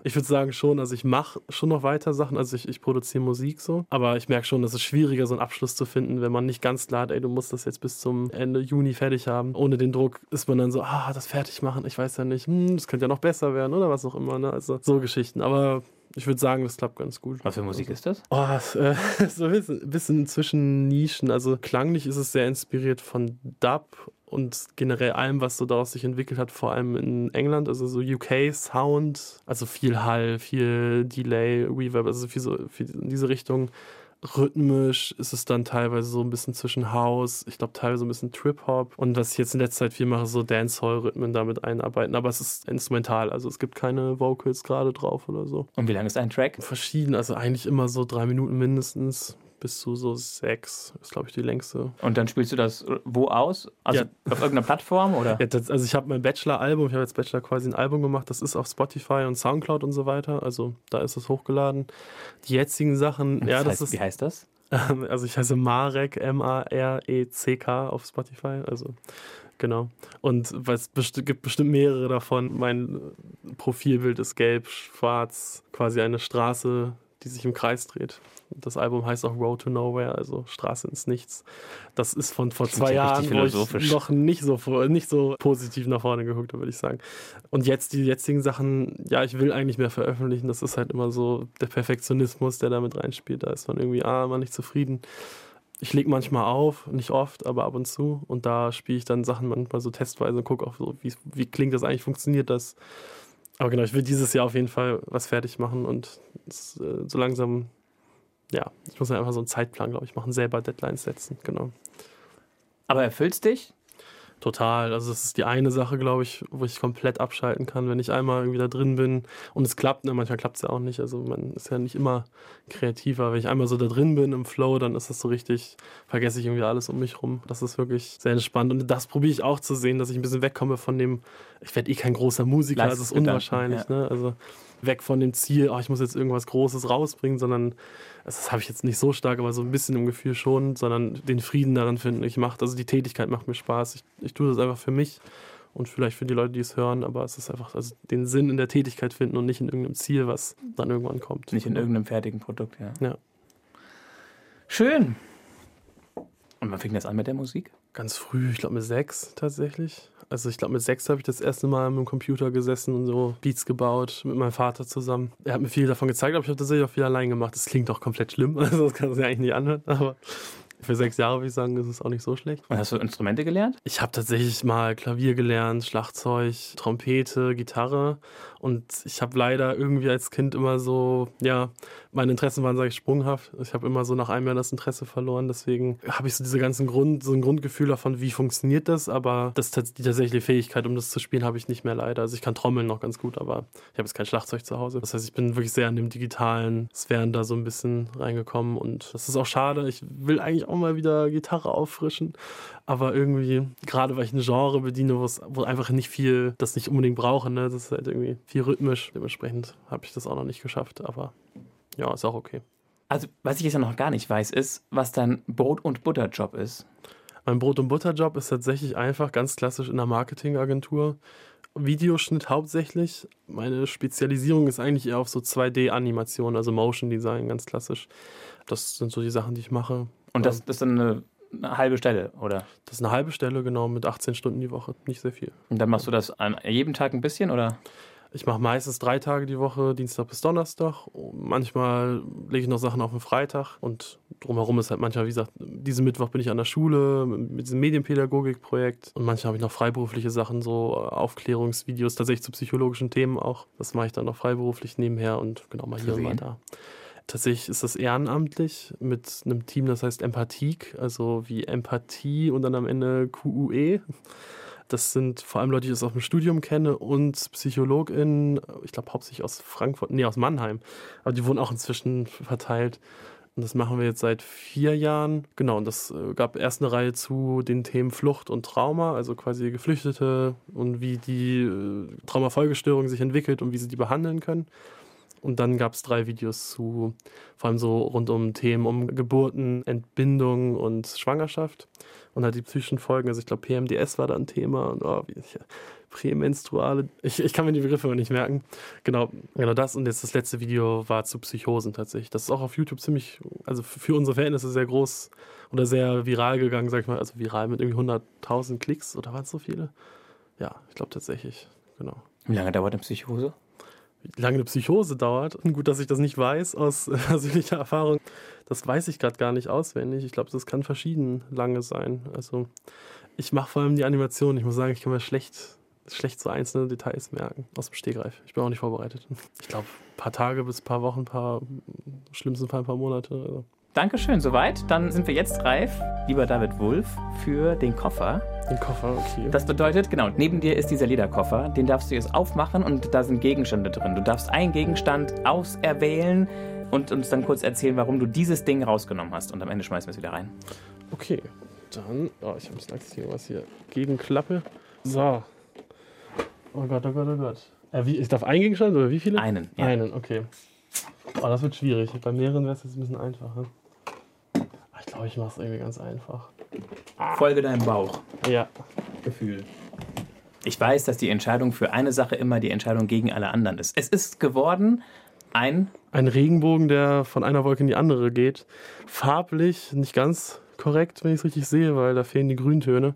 Speaker 3: Ich würde sagen schon, also ich mache schon noch weiter Sachen, also ich, ich produziere Musik so, aber ich merke schon, dass es schwieriger, so einen Abschluss zu finden, wenn man nicht ganz klar hat, ey, du musst das jetzt bis zum Ende Juni fertig haben. Ohne den Druck ist man dann so, ah, das fertig machen, ich weiß ja nicht, hm, das könnte ja noch besser werden oder was auch immer, ne? Also so Geschichten, aber ich würde sagen, das klappt ganz gut.
Speaker 4: Was für Musik ist das?
Speaker 3: Oh, äh, so ein bisschen, bisschen zwischen Nischen, also klanglich ist es sehr inspiriert von Dub und generell allem, was so daraus sich entwickelt hat, vor allem in England, also so U K-Sound, also viel Hall, viel Delay, Reverb, also viel, so, viel in diese Richtung. Rhythmisch ist es dann teilweise so ein bisschen zwischen House, ich glaube teilweise ein bisschen Trip-Hop und was ich jetzt in letzter Zeit viel mache, so Dancehall-Rhythmen damit einarbeiten, aber es ist instrumental, also es gibt keine Vocals gerade drauf oder so.
Speaker 4: Und wie lang ist ein Track?
Speaker 3: Verschieden, also eigentlich immer so drei Minuten mindestens. Bis zu so sechs, ist glaube ich die längste.
Speaker 4: Und dann spielst du das wo aus? Also
Speaker 3: ja.
Speaker 4: Auf irgendeiner Plattform, oder?
Speaker 3: Ja, das, also ich habe mein Bachelor-Album, ich habe jetzt Bachelor quasi ein Album gemacht, das ist auf Spotify und Soundcloud und so weiter, also da ist es hochgeladen. Die jetzigen Sachen,
Speaker 4: das
Speaker 3: ja, das
Speaker 4: heißt,
Speaker 3: ist...
Speaker 4: Wie heißt das?
Speaker 3: Also ich heiße Marek, M A R E C K auf Spotify, also genau. Und es best- gibt bestimmt mehrere davon. Mein Profilbild ist gelb, schwarz, quasi eine Straße, die sich im Kreis dreht. Das Album heißt auch Road to Nowhere, also Straße ins Nichts. Das ist von vor zwei
Speaker 4: ja
Speaker 3: Jahren, wo ich noch nicht so, nicht so positiv nach vorne geguckt habe, würde ich sagen. Und jetzt die jetzigen Sachen, ja, ich will eigentlich mehr veröffentlichen. Das ist halt immer so der Perfektionismus, der da mit reinspielt. Da ist man irgendwie, ah, man nicht zufrieden. Ich lege manchmal auf, nicht oft, aber ab und zu. Und da spiele ich dann Sachen manchmal so testweise und gucke auch so, wie, wie klingt das eigentlich, funktioniert das. Aber genau, ich will dieses Jahr auf jeden Fall was fertig machen und es, äh, so langsam, ja, ich muss mir einfach so einen Zeitplan, glaube ich, machen, selber Deadlines setzen, genau.
Speaker 4: Aber erfüllt's dich?
Speaker 3: Total, also das ist die eine Sache, glaube ich, wo ich komplett abschalten kann, wenn ich einmal irgendwie da drin bin und es klappt, ne, manchmal klappt es ja auch nicht, also man ist ja nicht immer kreativer, wenn ich einmal so da drin bin im Flow, dann ist das so richtig, vergesse ich irgendwie alles um mich rum, das ist wirklich sehr entspannt und das probiere ich auch zu sehen, dass ich ein bisschen wegkomme von dem, ich werde eh kein großer Musiker, das ist unwahrscheinlich, ja. Ne? Also weg von dem Ziel, oh, ich muss jetzt irgendwas Großes rausbringen, sondern das habe ich jetzt nicht so stark, aber so ein bisschen im Gefühl schon, sondern den Frieden daran finden, ich mache, also die Tätigkeit macht mir Spaß, ich, ich tue das einfach für mich und vielleicht für die Leute, die es hören, aber es ist einfach, also den Sinn in der Tätigkeit finden und nicht in irgendeinem Ziel, was dann irgendwann kommt.
Speaker 4: Nicht in irgendeinem fertigen Produkt, ja.
Speaker 3: Ja.
Speaker 4: Schön. Und wann fing das an mit der Musik?
Speaker 3: Ganz früh, ich glaube mit sechs tatsächlich. Also ich glaube mit sechs habe ich das erste Mal mit dem Computer gesessen und so Beats gebaut mit meinem Vater zusammen. Er hat mir viel davon gezeigt, aber ich habe tatsächlich auch viel allein gemacht. Das klingt auch komplett schlimm, also das kann man sich eigentlich nicht anhören, aber für sechs Jahre würde ich sagen, ist es auch nicht so schlecht.
Speaker 4: Und hast du Instrumente gelernt?
Speaker 3: Ich habe tatsächlich mal Klavier gelernt, Schlagzeug, Trompete, Gitarre und ich habe leider irgendwie als Kind immer so, ja, meine Interessen waren, sage ich, sprunghaft. Ich habe immer so nach einem Jahr das Interesse verloren, deswegen habe ich so diese ganzen Grund, so ein Grundgefühl davon, wie funktioniert das, aber das, die tatsächliche Fähigkeit, um das zu spielen, habe ich nicht mehr leider. Also ich kann trommeln noch ganz gut, aber ich habe jetzt kein Schlagzeug zu Hause. Das heißt, ich bin wirklich sehr an dem digitalen Sphären da so ein bisschen reingekommen und das ist auch schade. Ich will eigentlich auch mal wieder Gitarre auffrischen, aber irgendwie, gerade weil ich ein Genre bediene, wo einfach nicht viel, das nicht unbedingt brauche, ne? Das ist halt irgendwie viel rhythmisch. Dementsprechend habe ich das auch noch nicht geschafft, aber ja, ist auch okay.
Speaker 4: Also, was ich jetzt ja noch gar nicht weiß, ist, was dein Brot- und Butterjob ist.
Speaker 3: Mein Brot- und Butterjob ist tatsächlich einfach ganz klassisch in einer Marketingagentur. Videoschnitt hauptsächlich. Meine Spezialisierung ist eigentlich eher auf so zwei D-Animation, also Motion Design, ganz klassisch. Das sind so die Sachen, die ich mache.
Speaker 4: Und das, das ist dann eine, eine halbe Stelle, oder?
Speaker 3: Das ist eine halbe Stelle, genau, mit achtzehn Stunden die Woche. Nicht sehr viel.
Speaker 4: Und dann machst du das an jedem Tag ein bisschen, oder?
Speaker 3: Ich mache meistens drei Tage die Woche, Dienstag bis Donnerstag. Manchmal lege ich noch Sachen auf den Freitag. Und drumherum ist halt manchmal, wie gesagt, diesen Mittwoch bin ich an der Schule mit diesem Medienpädagogikprojekt. Und manchmal habe ich noch freiberufliche Sachen, so Aufklärungsvideos, tatsächlich zu psychologischen Themen auch. Das mache ich dann noch freiberuflich nebenher und genau mal hier und mal da. Tatsächlich ist das ehrenamtlich mit einem Team, das heißt Empathik, also wie Empathie und dann am Ende Q U E. Das sind vor allem Leute, die ich aus dem Studium kenne und PsychologInnen, ich glaube hauptsächlich aus Frankfurt, nee, aus Mannheim. Aber die wurden auch inzwischen verteilt. Und das machen wir jetzt seit vier Jahren. Genau, und das gab erst eine Reihe zu den Themen Flucht und Trauma, also quasi Geflüchtete und wie die Traumafolgestörung sich entwickelt und wie sie die behandeln können. Und dann gab es drei Videos zu, vor allem so rund um Themen um Geburten, Entbindung und Schwangerschaft. Und halt die psychischen Folgen, also ich glaube P M D S war da ein Thema und oh, wie, Prämenstruale, ich, ich kann mir die Begriffe nicht merken. Genau, genau das. Und jetzt das letzte Video war zu Psychosen tatsächlich. Das ist auch auf YouTube ziemlich, also für unsere Verhältnisse sehr groß oder sehr viral gegangen, sag ich mal. Also viral mit irgendwie hunderttausend Klicks oder waren es so viele? Ja, ich glaube tatsächlich, genau.
Speaker 4: Wie lange dauert eine Psychose?
Speaker 3: Wie lange eine Psychose dauert? Gut, dass ich das nicht weiß aus persönlicher Erfahrung. Das weiß ich gerade gar nicht auswendig. Ich glaube, das kann verschieden lange sein. Also ich mache vor allem die Animation. Ich muss sagen, ich kann mir schlecht, schlecht so einzelne Details merken aus dem Stegreif. Ich bin auch nicht vorbereitet. Ich glaube, ein paar Tage bis ein paar Wochen, ein paar, im schlimmsten Fall ein paar Monate. Also.
Speaker 4: Dankeschön, soweit. Dann sind wir jetzt reif, lieber David Wulff, für den Koffer.
Speaker 3: Den Koffer, okay.
Speaker 4: Das bedeutet, genau, neben dir ist dieser Lederkoffer. Den darfst du jetzt aufmachen und da sind Gegenstände drin. Du darfst einen Gegenstand auserwählen und uns dann kurz erzählen, warum du dieses Ding rausgenommen hast. Und am Ende schmeißen wir es wieder rein.
Speaker 3: Okay, dann, oh, ich habe ein bisschen Angst hier, was hier, Gegenklappe. So. Oh Gott, oh Gott, oh Gott. Äh, wie, ich darf einen Gegenstand oder wie viele?
Speaker 4: Einen, ja.
Speaker 3: Einen, okay. Oh, das wird schwierig. Bei mehreren wäre es jetzt ein bisschen einfacher. Ich glaube, ich mache es irgendwie ganz einfach.
Speaker 4: Folge deinem Bauch.
Speaker 3: Ja.
Speaker 4: Gefühl. Ich weiß, dass die Entscheidung für eine Sache immer die Entscheidung gegen alle anderen ist. Es ist geworden ein...
Speaker 3: Ein Regenbogen, der von einer Wolke in die andere geht. Farblich nicht ganz korrekt, wenn ich es richtig sehe, weil da fehlen die Grüntöne.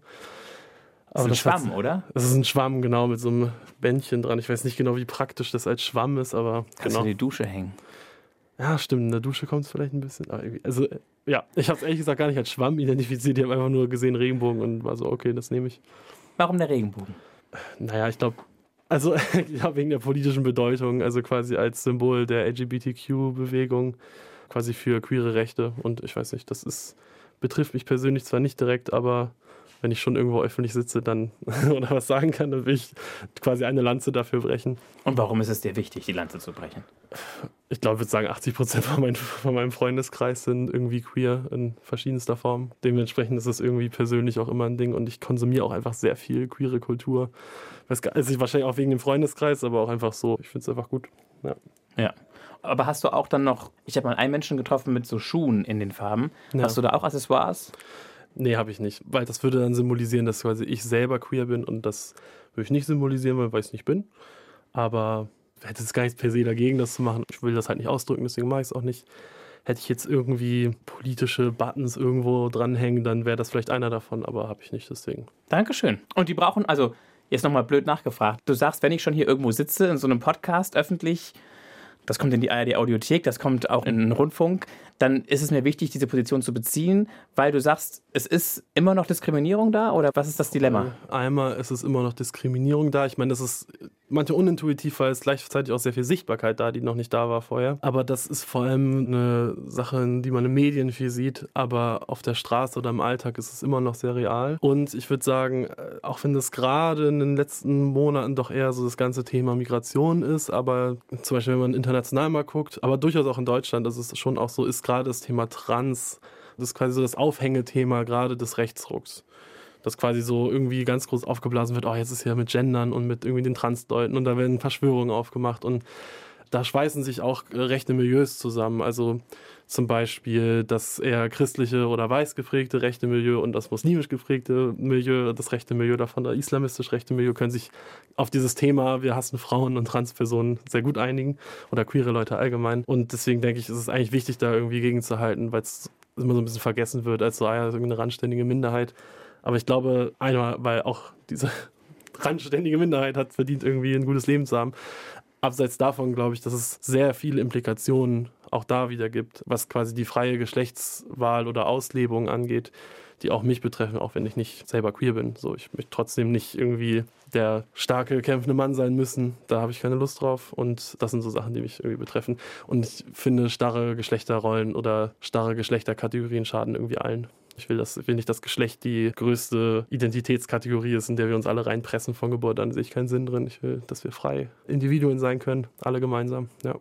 Speaker 4: Das ist ein Schwamm, oder?
Speaker 3: Das ist ein Schwamm, genau, mit so einem Bändchen dran. Ich weiß nicht genau, wie praktisch das als Schwamm ist, aber
Speaker 4: Kannst
Speaker 3: genau.
Speaker 4: du in die Dusche hängen.
Speaker 3: Ja, stimmt, in der Dusche kommt es vielleicht ein bisschen. Also, ja, ich habe es ehrlich gesagt gar nicht als Schwamm identifiziert. Ich habe einfach nur gesehen Regenbogen und war so, okay, das nehme ich.
Speaker 4: Warum der Regenbogen?
Speaker 3: Naja, ich glaube, also ja, wegen der politischen Bedeutung, also quasi als Symbol der L G B T Q-Bewegung, quasi für queere Rechte. Und ich weiß nicht, das ist, betrifft mich persönlich zwar nicht direkt, aber wenn ich schon irgendwo öffentlich sitze dann oder was sagen kann, dann will ich quasi eine Lanze dafür brechen.
Speaker 4: Und warum ist es dir wichtig, die Lanze zu brechen?
Speaker 3: Ich glaube, ich würde sagen, achtzig Prozent von, mein, von meinem Freundeskreis sind irgendwie queer in verschiedenster Form. Dementsprechend ist es irgendwie persönlich auch immer ein Ding und ich konsumiere auch einfach sehr viel queere Kultur. Also wahrscheinlich auch wegen dem Freundeskreis, aber auch einfach so. Ich finde es einfach gut. Ja.
Speaker 4: Ja. Aber hast du auch dann noch, ich habe mal einen Menschen getroffen mit so Schuhen in den Farben. Ja. Hast du da auch Accessoires?
Speaker 3: Nee, habe ich nicht, weil das würde dann symbolisieren, dass quasi ich selber queer bin und das würde ich nicht symbolisieren, weil ich es nicht bin. Aber ich hätte es gar nichts per se dagegen, das zu machen. Ich will das halt nicht ausdrücken, deswegen mache ich es auch nicht. Hätte ich jetzt irgendwie politische Buttons irgendwo dranhängen, dann wäre das vielleicht einer davon, aber habe ich nicht, deswegen.
Speaker 4: Dankeschön. Und die brauchen, also jetzt nochmal blöd nachgefragt, du sagst, wenn ich schon hier irgendwo sitze, in so einem Podcast öffentlich, das kommt in die A R D-Audiothek, das kommt auch in den Rundfunk, dann ist es mir wichtig, diese Position zu beziehen, weil du sagst, es ist immer noch Diskriminierung da oder was ist das Dilemma?
Speaker 3: Einmal ist es immer noch Diskriminierung da. Ich meine, das ist manchmal unintuitiv, weil es gleichzeitig auch sehr viel Sichtbarkeit da, die noch nicht da war vorher. Aber das ist vor allem eine Sache, die man in Medien viel sieht, aber auf der Straße oder im Alltag ist es immer noch sehr real. Und ich würde sagen, auch wenn das gerade in den letzten Monaten doch eher so das ganze Thema Migration ist, aber zum Beispiel, wenn man international mal guckt, aber durchaus auch in Deutschland, dass es schon auch so ist, gerade das Thema Trans, das ist quasi so das Aufhängethema gerade des Rechtsrucks. Dass quasi so irgendwie ganz groß aufgeblasen wird, oh, jetzt ist hier mit Gendern und mit irgendwie den Transleuten und da werden Verschwörungen aufgemacht und da schweißen sich auch rechte Milieus zusammen. Also zum Beispiel das eher christliche oder weiß geprägte rechte Milieu und das muslimisch geprägte Milieu, das rechte Milieu davon, das islamistisch rechte Milieu, können sich auf dieses Thema, wir hassen Frauen und Transpersonen, sehr gut einigen oder queere Leute allgemein. Und deswegen denke ich, ist es eigentlich wichtig, da irgendwie gegenzuhalten, weil es immer so ein bisschen vergessen wird als so eine randständige Minderheit. Aber ich glaube, einmal, weil auch diese randständige Minderheit hat verdient, irgendwie ein gutes Leben zu haben. Abseits davon glaube ich, dass es sehr viele Implikationen auch da wieder gibt, was quasi die freie Geschlechtswahl oder Auslebung angeht, die auch mich betreffen, auch wenn ich nicht selber queer bin. So, ich möchte trotzdem nicht irgendwie der starke, kämpfende Mann sein müssen. Da habe ich keine Lust drauf. Und das sind so Sachen, die mich irgendwie betreffen. Und ich finde, starre Geschlechterrollen oder starre Geschlechterkategorien schaden irgendwie allen. Ich will, das, will nicht, dass Geschlecht die größte Identitätskategorie ist, in der wir uns alle reinpressen von Geburt an. Da sehe ich keinen Sinn drin. Ich will, dass wir frei Individuen sein können, alle gemeinsam. Ja.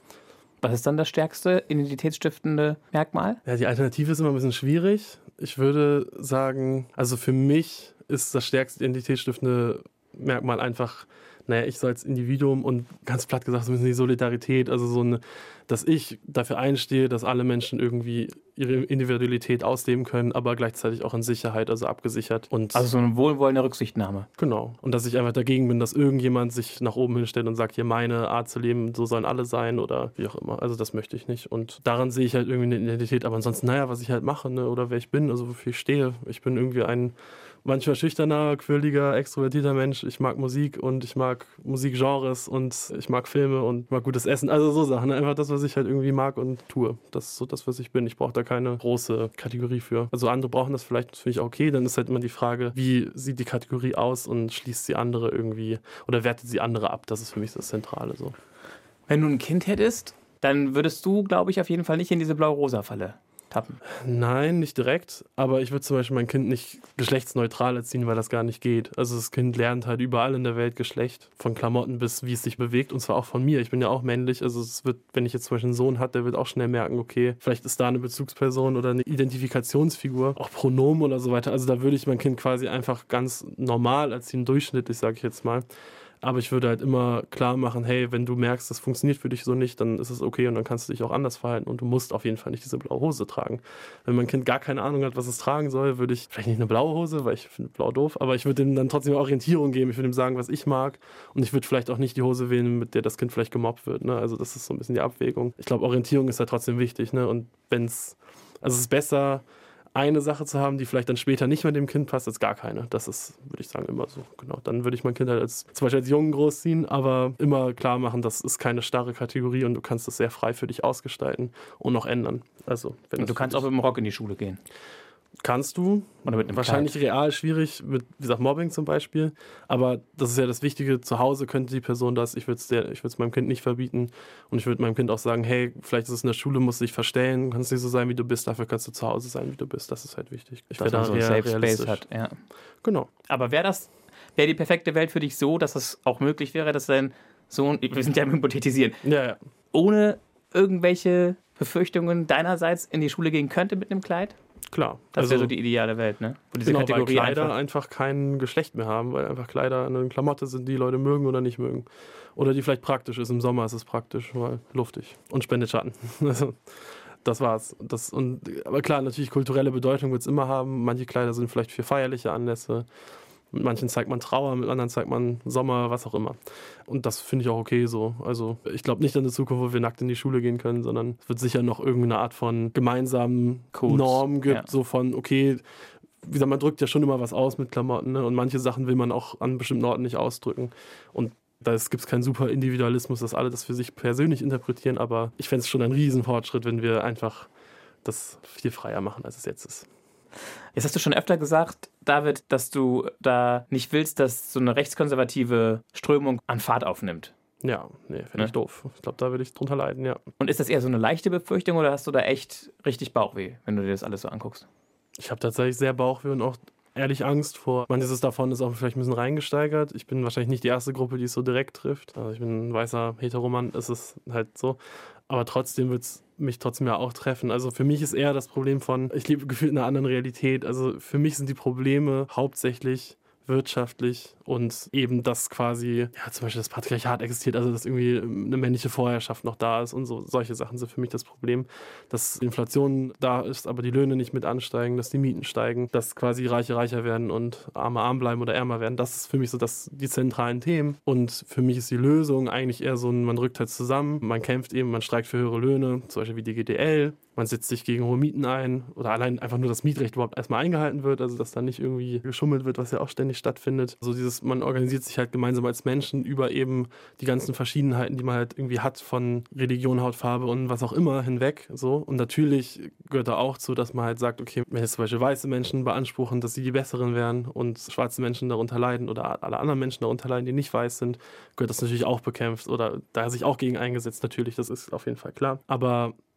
Speaker 4: Was ist dann das stärkste identitätsstiftende Merkmal?
Speaker 3: Ja, die Alternative ist immer ein bisschen schwierig. Ich würde sagen, also für mich ist das stärkste identitätsstiftende Merkmal einfach naja, ich so als Individuum und ganz platt gesagt, so ein bisschen die Solidarität, also so eine, dass ich dafür einstehe, dass alle Menschen irgendwie ihre Individualität ausleben können, aber gleichzeitig auch in Sicherheit, also abgesichert. Und
Speaker 4: also so eine wohlwollende Rücksichtnahme.
Speaker 3: Genau. Und dass ich einfach dagegen bin, dass irgendjemand sich nach oben hinstellt und sagt, hier meine Art zu leben, so sollen alle sein oder wie auch immer. Also das möchte ich nicht. Und daran sehe ich halt irgendwie eine Identität. Aber ansonsten, naja, was ich halt mache, ne, oder wer ich bin, also wofür ich stehe. Ich bin irgendwie ein manchmal schüchterner, quirliger, extrovertierter Mensch. Ich mag Musik und ich mag Musikgenres und ich mag Filme und mag gutes Essen. Also so Sachen. Einfach das, was ich halt irgendwie mag und tue. Das ist so das, was ich bin. Ich brauche da keine große Kategorie für. Also andere brauchen das vielleicht, das finde ich auch okay. Dann ist halt immer die Frage, wie sieht die Kategorie aus und schließt sie andere irgendwie oder wertet sie andere ab. Das ist für mich das Zentrale so.
Speaker 4: Wenn du ein Kind hättest, dann würdest du, glaube ich, auf jeden Fall nicht in diese blau-rosa-Falle tappen.
Speaker 3: Nein, nicht direkt, aber ich würde zum Beispiel mein Kind nicht geschlechtsneutral erziehen, weil das gar nicht geht. Also das Kind lernt halt überall in der Welt Geschlecht, von Klamotten bis wie es sich bewegt und zwar auch von mir. Ich bin ja auch männlich, also es wird, wenn ich jetzt zum Beispiel einen Sohn habe, der wird auch schnell merken, okay, vielleicht ist da eine Bezugsperson oder eine Identifikationsfigur, auch Pronomen oder so weiter. Also da würde ich mein Kind quasi einfach ganz normal erziehen, durchschnittlich, sage ich jetzt mal. Aber ich würde halt immer klar machen, hey, wenn du merkst, das funktioniert für dich so nicht, dann ist es okay und dann kannst du dich auch anders verhalten und du musst auf jeden Fall nicht diese blaue Hose tragen. Wenn mein Kind gar keine Ahnung hat, was es tragen soll, würde ich vielleicht nicht eine blaue Hose, weil ich finde blau doof, aber ich würde ihm dann trotzdem Orientierung geben. Ich würde ihm sagen, was ich mag und ich würde vielleicht auch nicht die Hose wählen, mit der das Kind vielleicht gemobbt wird. Ne? Also das ist so ein bisschen die Abwägung. Ich glaube, Orientierung ist ja trotzdem wichtig. Ne? Und wenn es, also es ist besser, eine Sache zu haben, die vielleicht dann später nicht mehr dem Kind passt, als gar keine. Das ist, würde ich sagen, immer so. Genau. Dann würde ich mein Kind halt als, zum Beispiel als Jungen großziehen, aber immer klar machen, das ist keine starre Kategorie und du kannst das sehr frei für dich ausgestalten und auch ändern. Also, wenn
Speaker 4: und du kannst auch mit dem Rock in die Schule gehen.
Speaker 3: Kannst du.
Speaker 4: Oder mit einem
Speaker 3: Wahrscheinlich
Speaker 4: Kleid.
Speaker 3: Real schwierig, mit, wie gesagt, Mobbing zum Beispiel. Aber das ist ja das Wichtige. Zu Hause könnte die Person das. Ich würde es ich würd's meinem Kind nicht verbieten. Und ich würde meinem Kind auch sagen, hey, vielleicht ist es in der Schule, musst du dich verstellen, kannst nicht so sein, wie du bist. Dafür kannst du zu Hause sein, wie du bist. Das ist halt wichtig. Ich
Speaker 4: Dass man so einen Safe Space hat. Ja.
Speaker 3: Genau.
Speaker 4: Aber wäre das, wäre die perfekte Welt für dich so, dass es auch möglich wäre, dass dein Sohn, wir sind ja im Hypothetisieren,
Speaker 3: Ja, ja.
Speaker 4: ohne irgendwelche Befürchtungen deinerseits in die Schule gehen könnte mit einem Kleid?
Speaker 3: Klar.
Speaker 4: Das
Speaker 3: also,
Speaker 4: wäre so die ideale Welt, ne? Wo diese
Speaker 3: genau,
Speaker 4: Kategorie
Speaker 3: weil Kleider
Speaker 4: einfach,
Speaker 3: einfach kein Geschlecht mehr haben, weil einfach Kleider eine Klamotte sind, die Leute mögen oder nicht mögen. Oder die vielleicht praktisch ist. Im Sommer ist es praktisch, weil luftig und spendet Schatten. Also das war's. Das, und, aber klar, natürlich kulturelle Bedeutung wird es immer haben. Manche Kleider sind vielleicht für feierliche Anlässe. Mit manchen zeigt man Trauer, mit anderen zeigt man Sommer, was auch immer. Und das finde ich auch okay so. Also ich glaube nicht an eine Zukunft, wo wir nackt in die Schule gehen können, sondern es wird sicher noch irgendeine Art von gemeinsamen
Speaker 4: Codes.
Speaker 3: Normen gibt,
Speaker 4: Ja.
Speaker 3: so von, okay, wie gesagt, man drückt ja schon immer was aus mit Klamotten, ne? Und manche Sachen will man auch an bestimmten Orten nicht ausdrücken. Und da gibt es keinen super Individualismus, dass alle das für sich persönlich interpretieren, aber ich fände es schon ein Riesenfortschritt, wenn wir einfach das viel freier machen, als es jetzt ist.
Speaker 4: Jetzt hast du schon öfter gesagt, David, dass du da nicht willst, dass so eine rechtskonservative Strömung an Fahrt aufnimmt.
Speaker 3: Ja, nee, fände
Speaker 4: Ne?
Speaker 3: ich doof. Ich glaube, da würde ich drunter leiden, ja.
Speaker 4: Und ist das eher so eine leichte Befürchtung oder hast du da echt richtig Bauchweh, wenn du dir das alles so anguckst?
Speaker 3: Ich habe tatsächlich sehr Bauchweh und auch ehrlich Angst vor. Manches davon ist auch vielleicht ein bisschen reingesteigert. Ich bin wahrscheinlich nicht die erste Gruppe, die es so direkt trifft. Also ich bin ein weißer Heteroman, ist es halt so. Aber trotzdem wird es mich trotzdem ja auch treffen. Also für mich ist eher das Problem von, ich lebe gefühlt in einer anderen Realität. Also für mich sind die Probleme hauptsächlich wirtschaftlich und eben, dass quasi, ja, zum Beispiel das Patriarchat existiert, also dass irgendwie eine männliche Vorherrschaft noch da ist und so. Solche Sachen sind für mich das Problem, dass Inflation da ist, aber die Löhne nicht mit ansteigen, dass die Mieten steigen, dass quasi Reiche reicher werden und Arme arm bleiben oder ärmer werden. Das ist für mich so das, die zentralen Themen. Und für mich ist die Lösung eigentlich eher so ein, man rückt halt zusammen, man kämpft eben, man streikt für höhere Löhne, zum Beispiel wie die G D L. Man setzt sich gegen hohe Mieten ein oder allein einfach nur das Mietrecht überhaupt erstmal eingehalten wird, also dass da nicht irgendwie geschummelt wird, was ja auch ständig stattfindet. Also dieses, man organisiert sich halt gemeinsam als Menschen über eben die ganzen Verschiedenheiten, die man halt irgendwie hat von Religion, Hautfarbe und was auch immer hinweg. So. Und natürlich gehört da auch zu, dass man halt sagt, okay, wenn jetzt zum Beispiel weiße Menschen beanspruchen, dass sie die Besseren wären und schwarze Menschen darunter leiden oder alle anderen Menschen darunter leiden, die nicht weiß sind, gehört das natürlich auch bekämpft oder da sich auch gegen eingesetzt, natürlich, das ist auf jeden Fall klar. Aber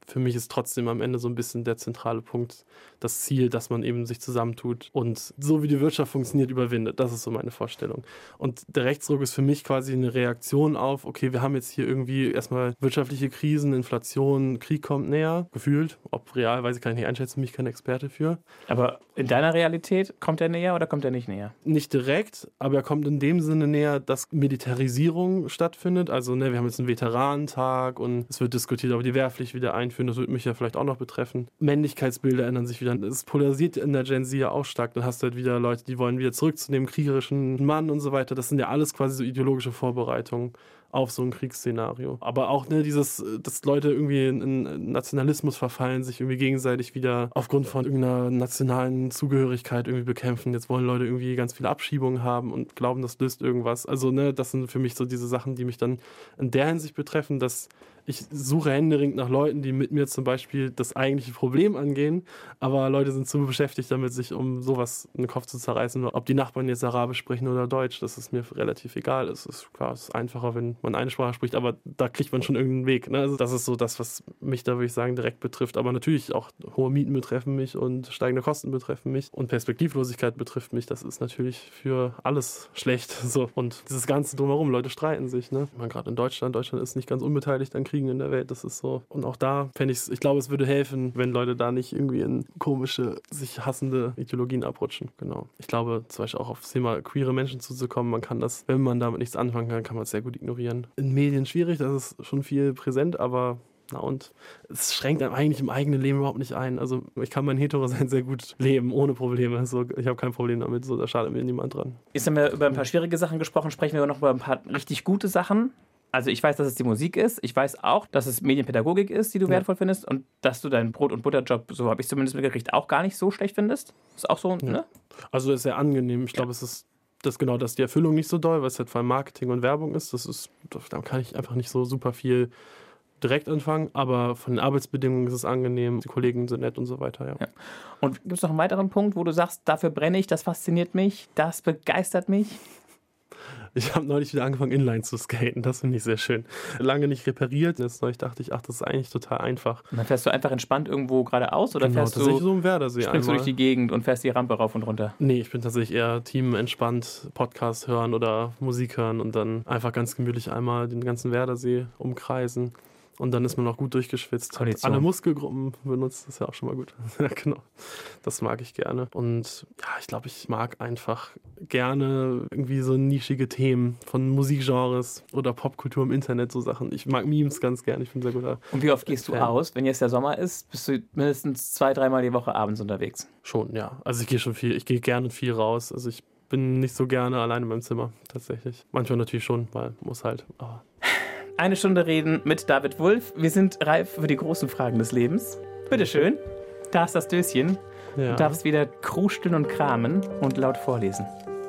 Speaker 3: für mich ist trotzdem am Ende so ein bisschen der zentrale Punkt das Ziel, dass man eben sich zusammentut und so wie die Wirtschaft funktioniert, überwindet. Das ist so meine Vorstellung. Und der Rechtsruck ist für mich quasi eine Reaktion auf, okay, wir haben jetzt hier irgendwie erstmal wirtschaftliche Krisen, Inflation, Krieg kommt näher, gefühlt. Ob real, weiß ich, kann ich nicht einschätzen, bin ich kein Experte für.
Speaker 4: Aber in deiner Realität, kommt er näher oder kommt er nicht näher?
Speaker 3: Nicht direkt, aber er kommt in dem Sinne näher, dass Militarisierung stattfindet. Also ne, wir haben jetzt einen Veteranentag und es wird diskutiert, ob wir die Wehrpflicht wieder einführen. Das würde mich ja vielleicht auch noch betreffen. Männlichkeitsbilder ändern sich wieder. Es polarisiert in der Gen Z ja auch stark. Dann hast du halt wieder Leute, die wollen wieder zurück zu dem kriegerischen Mann und so weiter. Das sind ja alles quasi so ideologische Vorbereitungen auf so ein Kriegsszenario. Aber auch ne, dieses, dass Leute irgendwie in Nationalismus verfallen, sich irgendwie gegenseitig wieder aufgrund von irgendeiner nationalen Zugehörigkeit irgendwie bekämpfen. Jetzt wollen Leute irgendwie ganz viele Abschiebungen haben und glauben, das löst irgendwas. Also ne, das sind für mich so diese Sachen, die mich dann in der Hinsicht betreffen, dass ich suche händeringend nach Leuten, die mit mir zum Beispiel das eigentliche Problem angehen, aber Leute sind zu beschäftigt damit, sich um sowas in den Kopf zu zerreißen. Ob die Nachbarn jetzt Arabisch sprechen oder Deutsch, das ist mir relativ egal. Es ist klar, es ist einfacher, wenn man eine Sprache spricht, aber da kriegt man schon irgendeinen Weg. Ne? Also das ist so das, was mich da, würde ich sagen, direkt betrifft. Aber natürlich auch hohe Mieten betreffen mich und steigende Kosten betreffen mich und Perspektivlosigkeit betrifft mich. Das ist natürlich für alles schlecht. So. Und dieses Ganze drumherum, Leute streiten sich. Ne? Man gerade in Deutschland, Deutschland ist nicht ganz unbeteiligt an Kriegen in der Welt, das ist so. Und auch da fände ich ich glaube, es würde helfen, wenn Leute da nicht irgendwie in komische, sich hassende Ideologien abrutschen. Genau. Ich glaube, zum Beispiel auch auf das Thema queere Menschen zuzukommen, man kann das, wenn man damit nichts anfangen kann, kann man es sehr gut ignorieren. In Medien schwierig, das ist schon viel präsent, aber na und es schränkt einem eigentlich im eigenen Leben überhaupt nicht ein. Also ich kann mein Hetero-Sein sehr gut leben, ohne Probleme. Also ich habe kein Problem damit, so, da schadet mir niemand dran.
Speaker 4: Jetzt haben wir über ein paar schwierige Sachen gesprochen, sprechen wir noch über ein paar richtig gute Sachen. Also ich weiß, dass es die Musik ist. Ich weiß auch, dass es Medienpädagogik ist, die du ja. wertvoll findest. Und dass du deinen Brot- und Butterjob, so habe ich zumindest mitgekriegt, auch gar nicht so schlecht findest. Ist auch so, ja. ne?
Speaker 3: Also das ist sehr angenehm. Ich glaube, ja. es ist das genau, dass die Erfüllung nicht so doll, weil es halt vor allem Marketing und Werbung ist. Das ist, da kann ich einfach nicht so super viel direkt anfangen. Aber von den Arbeitsbedingungen ist es angenehm. Die Kollegen sind nett und so weiter, ja.
Speaker 4: ja. Und gibt es noch einen weiteren Punkt, wo du sagst, dafür brenne ich, das fasziniert mich, das begeistert mich?
Speaker 3: Ich habe neulich wieder angefangen, Inline zu skaten. Das finde ich sehr schön. Lange nicht repariert. Jetzt neulich dachte ich, ach, das ist eigentlich total einfach.
Speaker 4: Und dann fährst du einfach entspannt irgendwo geradeaus oder
Speaker 3: genau,
Speaker 4: fährst du
Speaker 3: so im Werdersee
Speaker 4: springst
Speaker 3: einmal.
Speaker 4: du durch die Gegend und fährst die Rampe rauf und runter?
Speaker 3: Nee, ich bin tatsächlich eher Team entspannt, Podcast hören oder Musik hören und dann einfach ganz gemütlich einmal den ganzen Werdersee umkreisen. Und dann ist man auch gut durchgeschwitzt.
Speaker 4: Tradition.
Speaker 3: Alle Muskelgruppen benutzt, das ist ja auch schon mal gut. Ja, genau. Das mag ich gerne. Und ja, ich glaube, ich mag einfach gerne irgendwie so nischige Themen von Musikgenres oder Popkultur im Internet, so Sachen. Ich mag Memes ganz gerne, ich bin sehr guter.
Speaker 4: Und wie oft gehst Fan. du aus? Wenn jetzt der Sommer ist, bist du mindestens zwei, dreimal die Woche abends unterwegs?
Speaker 3: Schon, ja. Also ich gehe schon viel, ich gehe gerne viel raus. Also ich bin nicht so gerne alleine in meinem Zimmer, tatsächlich. Manchmal natürlich schon, weil muss halt, aber...
Speaker 4: Eine Stunde reden mit David Wulff. Wir sind reif für die großen Fragen des Lebens. Bitteschön, da ist das Döschen. Ja. Du darfst wieder krusteln und kramen und laut vorlesen.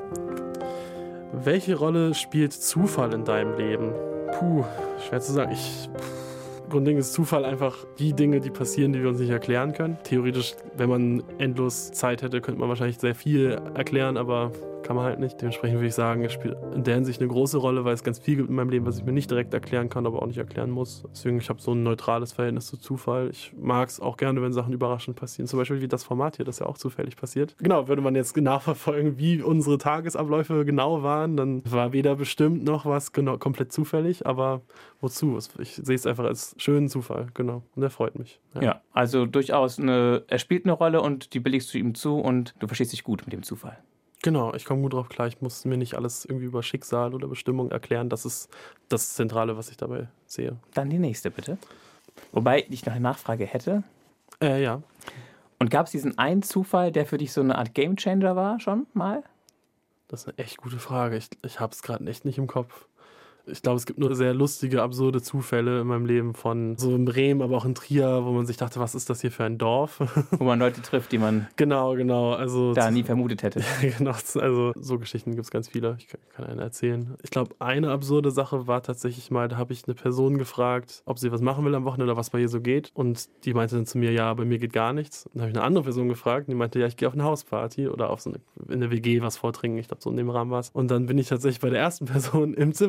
Speaker 3: Welche Rolle spielt Zufall in deinem Leben? Puh, schwer zu sagen. Ich... Grundding ist Zufall einfach die Dinge, die passieren, die wir uns nicht erklären können. Theoretisch, wenn man endlos Zeit hätte, könnte man wahrscheinlich sehr viel erklären, aber kann man halt nicht. Dementsprechend würde ich sagen, es spielt in der Hinsicht eine große Rolle, weil es ganz viel gibt in meinem Leben, was ich mir nicht direkt erklären kann, aber auch nicht erklären muss. Deswegen, ich habe so ein neutrales Verhältnis zu Zufall. Ich mag es auch gerne, wenn Sachen überraschend passieren. Zum Beispiel wie das Format hier, das ja auch zufällig passiert. Genau, würde man jetzt nachverfolgen, wie unsere Tagesabläufe genau waren, dann war weder bestimmt noch was genau komplett zufällig, aber wozu? Ich sehe es einfach als schönen Zufall, genau. Und der freut mich.
Speaker 4: Ja, ja, also durchaus, eine, er spielt eine Rolle und die billigst du ihm zu und du verstehst dich gut mit dem Zufall.
Speaker 3: Genau, ich komme gut drauf klar. Ich muss mir nicht alles irgendwie über Schicksal oder Bestimmung erklären. Das ist das Zentrale, was ich dabei sehe.
Speaker 4: Dann die nächste, bitte. Wobei ich noch eine Nachfrage hätte.
Speaker 3: Äh, ja.
Speaker 4: Und gab es diesen einen Zufall, der für dich so eine Art Gamechanger war, schon mal?
Speaker 3: Das ist eine echt gute Frage. Ich, ich habe es gerade echt nicht im Kopf. Ich glaube, es gibt nur sehr lustige, absurde Zufälle in meinem Leben von so in Bremen, aber auch in Trier, wo man sich dachte, was ist das hier für ein Dorf?
Speaker 4: Wo man Leute trifft, die man
Speaker 3: genau, genau, also
Speaker 4: da nie vermutet hätte.
Speaker 3: Genau, also so Geschichten gibt es ganz viele. Ich kann, kann eine erzählen. Ich glaube, eine absurde Sache war tatsächlich mal, da habe ich eine Person gefragt, ob sie was machen will am Wochenende oder was bei ihr so geht. Und die meinte dann zu mir, ja, bei mir geht gar nichts. Und dann habe ich eine andere Person gefragt und die meinte, ja, ich gehe auf eine Hausparty oder auf so eine, in der W G was vortrinken. Ich glaube, so in dem Rahmen war es. Und dann bin ich tatsächlich bei der ersten Person im Zimmer gelandet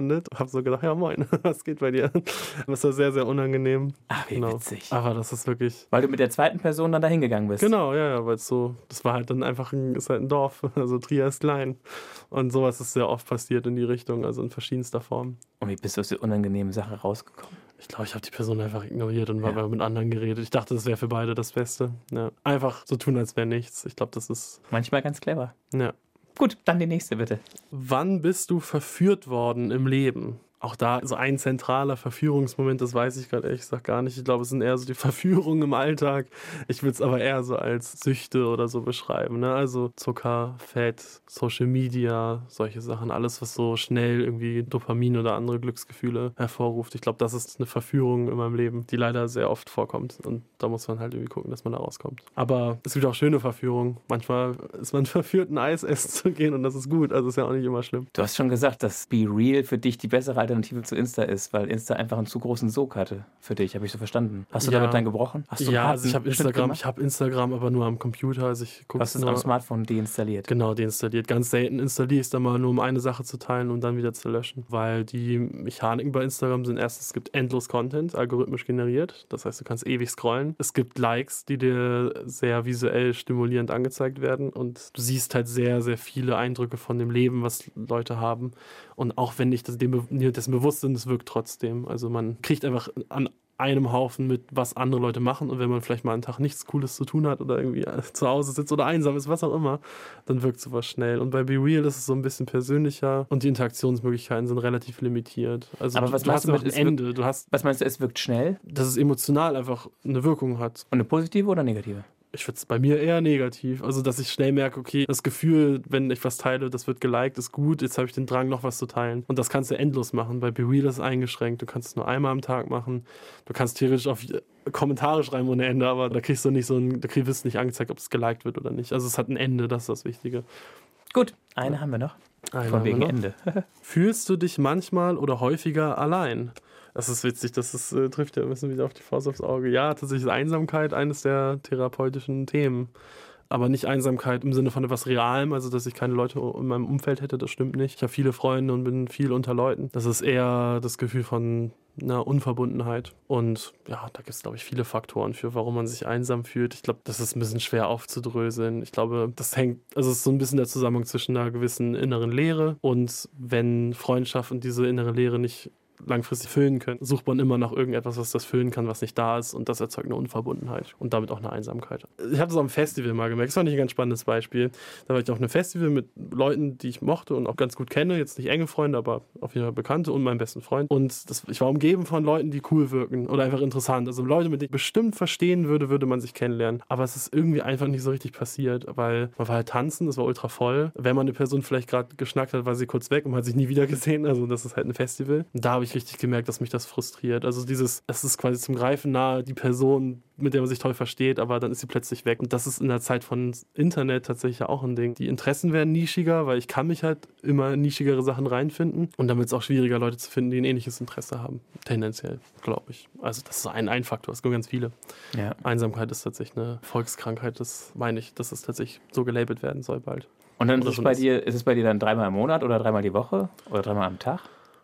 Speaker 3: gelandet. Hab so gedacht, ja moin, was geht bei dir? Das war sehr, sehr unangenehm.
Speaker 4: Ach, wie
Speaker 3: genau.
Speaker 4: witzig.
Speaker 3: Aber das ist wirklich...
Speaker 4: Weil du mit der zweiten Person dann da hingegangen bist.
Speaker 3: Genau, ja, ja, weil es so, das war halt dann einfach ein, ist halt ein Dorf, also Trier ist klein. Und sowas ist sehr oft passiert in die Richtung, also in verschiedenster Form.
Speaker 4: Und wie bist du aus der unangenehmen Sache rausgekommen?
Speaker 3: Ich glaube, ich habe die Person einfach ignoriert und war
Speaker 4: Ja.
Speaker 3: mit anderen geredet. Ich dachte, das wäre für beide das Beste. Ja. Einfach so tun, als wäre nichts. Ich glaube, das ist...
Speaker 4: Manchmal ganz clever.
Speaker 3: Ja.
Speaker 4: Gut, dann die nächste bitte.
Speaker 3: Wann bist du verführt worden im Leben? Auch da so ein zentraler Verführungsmoment, das weiß ich gerade ehrlich gesagt gar nicht. Ich glaube, es sind eher so die Verführungen im Alltag. Ich würde es aber eher so als Süchte oder so beschreiben. Ne? Also Zucker, Fett, Social Media, solche Sachen. Alles, was so schnell irgendwie Dopamin oder andere Glücksgefühle hervorruft. Ich glaube, das ist eine Verführung in meinem Leben, die leider sehr oft vorkommt. Und da muss man halt irgendwie gucken, dass man da rauskommt. Aber es gibt auch schöne Verführungen. Manchmal ist man verführt, ein Eis essen zu gehen und das ist gut. Also ist ja auch nicht immer schlimm.
Speaker 4: Du hast schon gesagt, dass Be Real für dich die bessere Alternative zu Insta ist, weil Insta einfach einen zu großen Sog hatte für dich, habe ich so verstanden. Hast du
Speaker 3: Ja.
Speaker 4: damit dann gebrochen? Hast du
Speaker 3: Ja,
Speaker 4: einen
Speaker 3: also ich habe
Speaker 4: harten Schnitt
Speaker 3: Instagram,
Speaker 4: gemacht?
Speaker 3: ich habe Instagram, aber nur am Computer. Also ich gucke
Speaker 4: Hast du es am Smartphone deinstalliert?
Speaker 3: Genau, deinstalliert. Ganz selten installiere ich es dann mal nur, um eine Sache zu teilen und dann wieder zu löschen. Weil die Mechaniken bei Instagram sind erstens, es gibt endlos Content, algorithmisch generiert. Das heißt, du kannst ewig scrollen. Es gibt Likes, die dir sehr visuell stimulierend angezeigt werden. Und du siehst halt sehr, sehr viele Eindrücke von dem Leben, was Leute haben. Und auch wenn ich das, dem, mir dessen bewusst bin, es wirkt trotzdem. Also man kriegt einfach an einem Haufen mit, was andere Leute machen. Und wenn man vielleicht mal einen Tag nichts Cooles zu tun hat oder irgendwie zu Hause sitzt oder einsam ist, was auch immer, dann wirkt sowas schnell. Und bei Be Real ist es so ein bisschen persönlicher und die Interaktionsmöglichkeiten sind relativ limitiert. Also
Speaker 4: Aber
Speaker 3: du,
Speaker 4: was
Speaker 3: du hast
Speaker 4: meinst du
Speaker 3: einfach
Speaker 4: mit,
Speaker 3: ein
Speaker 4: es
Speaker 3: Ende. Du hast,
Speaker 4: Was meinst du, es wirkt schnell?
Speaker 3: dass es emotional einfach eine Wirkung hat.
Speaker 4: Und eine positive oder negative?
Speaker 3: Ich würde es bei mir eher negativ. Also, dass ich schnell merke, okay, das Gefühl, wenn ich was teile, das wird geliked, ist gut. Jetzt habe ich den Drang, noch was zu teilen. Und das kannst du endlos machen. Bei Be Real ist es eingeschränkt. Du kannst es nur einmal am Tag machen. Du kannst theoretisch auf Kommentare schreiben ohne Ende, aber da kriegst du nicht so ein, da kriegst du nicht angezeigt, ob es geliked wird oder nicht. Also, es hat ein Ende, das ist das Wichtige.
Speaker 4: Gut, eine ja. haben wir noch.
Speaker 3: Eine
Speaker 4: Von
Speaker 3: haben wir
Speaker 4: wegen
Speaker 3: noch.
Speaker 4: Ende.
Speaker 3: Fühlst du dich manchmal oder häufiger allein? Das ist witzig, das ist, äh, trifft ja ein bisschen wieder auf die Faust aufs Auge. Ja, tatsächlich ist Einsamkeit eines der therapeutischen Themen. Aber nicht Einsamkeit im Sinne von etwas Realem, also dass ich keine Leute in meinem Umfeld hätte, das stimmt nicht. Ich habe viele Freunde und bin viel unter Leuten. Das ist eher das Gefühl von einer Unverbundenheit. Und ja, da gibt es, glaube ich, viele Faktoren für, warum man sich einsam fühlt. Ich glaube, das ist ein bisschen schwer aufzudröseln. Ich glaube, das hängt, also es ist so ein bisschen der Zusammenhang zwischen einer gewissen inneren Leere und wenn Freundschaft und diese innere Leere nicht langfristig füllen können, sucht man immer nach irgendetwas, was das füllen kann, was nicht da ist und das erzeugt eine Unverbundenheit und damit auch eine Einsamkeit. Ich habe das am Festival mal gemerkt, das war nicht ein ganz spannendes Beispiel. Da war ich auf einem Festival mit Leuten, die ich mochte und auch ganz gut kenne, jetzt nicht enge Freunde, aber auf jeden Fall Bekannte und meinem besten Freund und das, ich war umgeben von Leuten, die cool wirken oder einfach interessant, also Leute, mit denen ich bestimmt verstehen würde, würde man sich kennenlernen, aber es ist irgendwie einfach nicht so richtig passiert, weil man war halt tanzen, es war ultra voll, wenn man eine Person vielleicht gerade geschnackt hat, war sie kurz weg und man hat sich nie wieder gesehen, also das ist halt ein Festival und da habe ich richtig gemerkt, dass mich das frustriert. Also dieses, es ist quasi zum Greifen nahe, die Person, mit der man sich toll versteht, aber dann ist sie plötzlich weg. Und das ist in der Zeit von Internet tatsächlich auch ein Ding. Die Interessen werden nischiger, weil ich kann mich halt immer in nischigere Sachen reinfinden. Und damit ist es auch schwieriger, Leute zu finden, die ein ähnliches Interesse haben. Tendenziell, glaube ich. Also das ist ein, ein Faktor, es gibt ganz viele.
Speaker 4: Ja.
Speaker 3: Einsamkeit ist tatsächlich eine Volkskrankheit, das meine ich, dass es tatsächlich so gelabelt werden soll bald.
Speaker 4: Und dann ist
Speaker 3: Oder
Speaker 4: es,
Speaker 3: so
Speaker 4: bei
Speaker 3: ist.
Speaker 4: dir, ist es bei dir dann dreimal im Monat oder dreimal die Woche oder dreimal am Tag?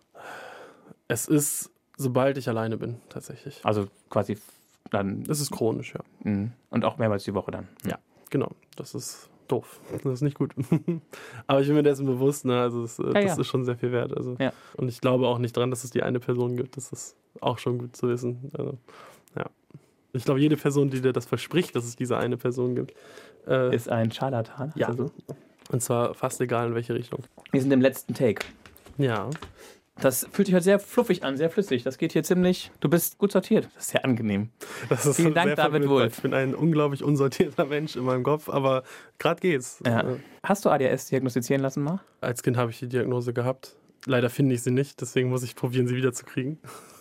Speaker 3: Es ist, sobald ich alleine bin, tatsächlich.
Speaker 4: Also quasi dann...
Speaker 3: Es ist chronisch, ja.
Speaker 4: Mhm. Und auch mehrmals die Woche dann.
Speaker 3: Ja, genau. Das ist doof. Das ist nicht gut. Aber ich bin mir dessen bewusst, ne? Also es,
Speaker 4: Ja,
Speaker 3: das
Speaker 4: ja.
Speaker 3: ist schon sehr viel wert. Also.
Speaker 4: Ja.
Speaker 3: Und ich glaube auch nicht dran, dass es die eine Person gibt. Das ist auch schon gut zu wissen. Also, ja. Ich glaube, jede Person, die dir das verspricht, dass es diese eine Person gibt, äh,
Speaker 4: Ist ein Scharlatan.
Speaker 3: ja.
Speaker 4: Also,
Speaker 3: Und zwar fast egal in welche Richtung.
Speaker 4: wir sind im letzten Take.
Speaker 3: Ja.
Speaker 4: Das fühlt sich heute sehr fluffig an, sehr flüssig. Das geht hier ziemlich... Du bist gut sortiert. Das ist sehr angenehm.
Speaker 3: Das ist
Speaker 4: Vielen Dank,
Speaker 3: sehr
Speaker 4: David
Speaker 3: verwirrend, weil
Speaker 4: Wolf.
Speaker 3: Ich bin ein unglaublich unsortierter Mensch in meinem Kopf, aber gerade geht's.
Speaker 4: Ja.
Speaker 3: Äh,
Speaker 4: Hast du A D H S diagnostizieren lassen mal?
Speaker 3: Als Kind habe ich die Diagnose gehabt. Leider finde ich sie nicht, deswegen muss ich probieren, sie wiederzukriegen.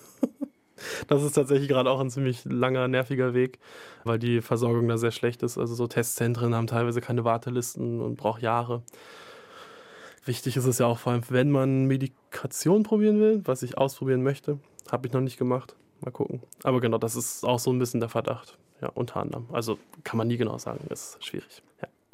Speaker 3: Das ist tatsächlich gerade auch ein ziemlich langer, nerviger Weg, weil die Versorgung da sehr schlecht ist. Also so Testzentren haben teilweise keine Wartelisten und braucht Jahre. Wichtig ist es ja auch vor allem, wenn man Medikation probieren will, was ich ausprobieren möchte. Habe ich noch nicht gemacht. Mal gucken. Aber genau, das ist auch so ein bisschen der Verdacht. Ja, unter anderem. Also kann man nie genau sagen. Das ist schwierig. Ja.
Speaker 4: Und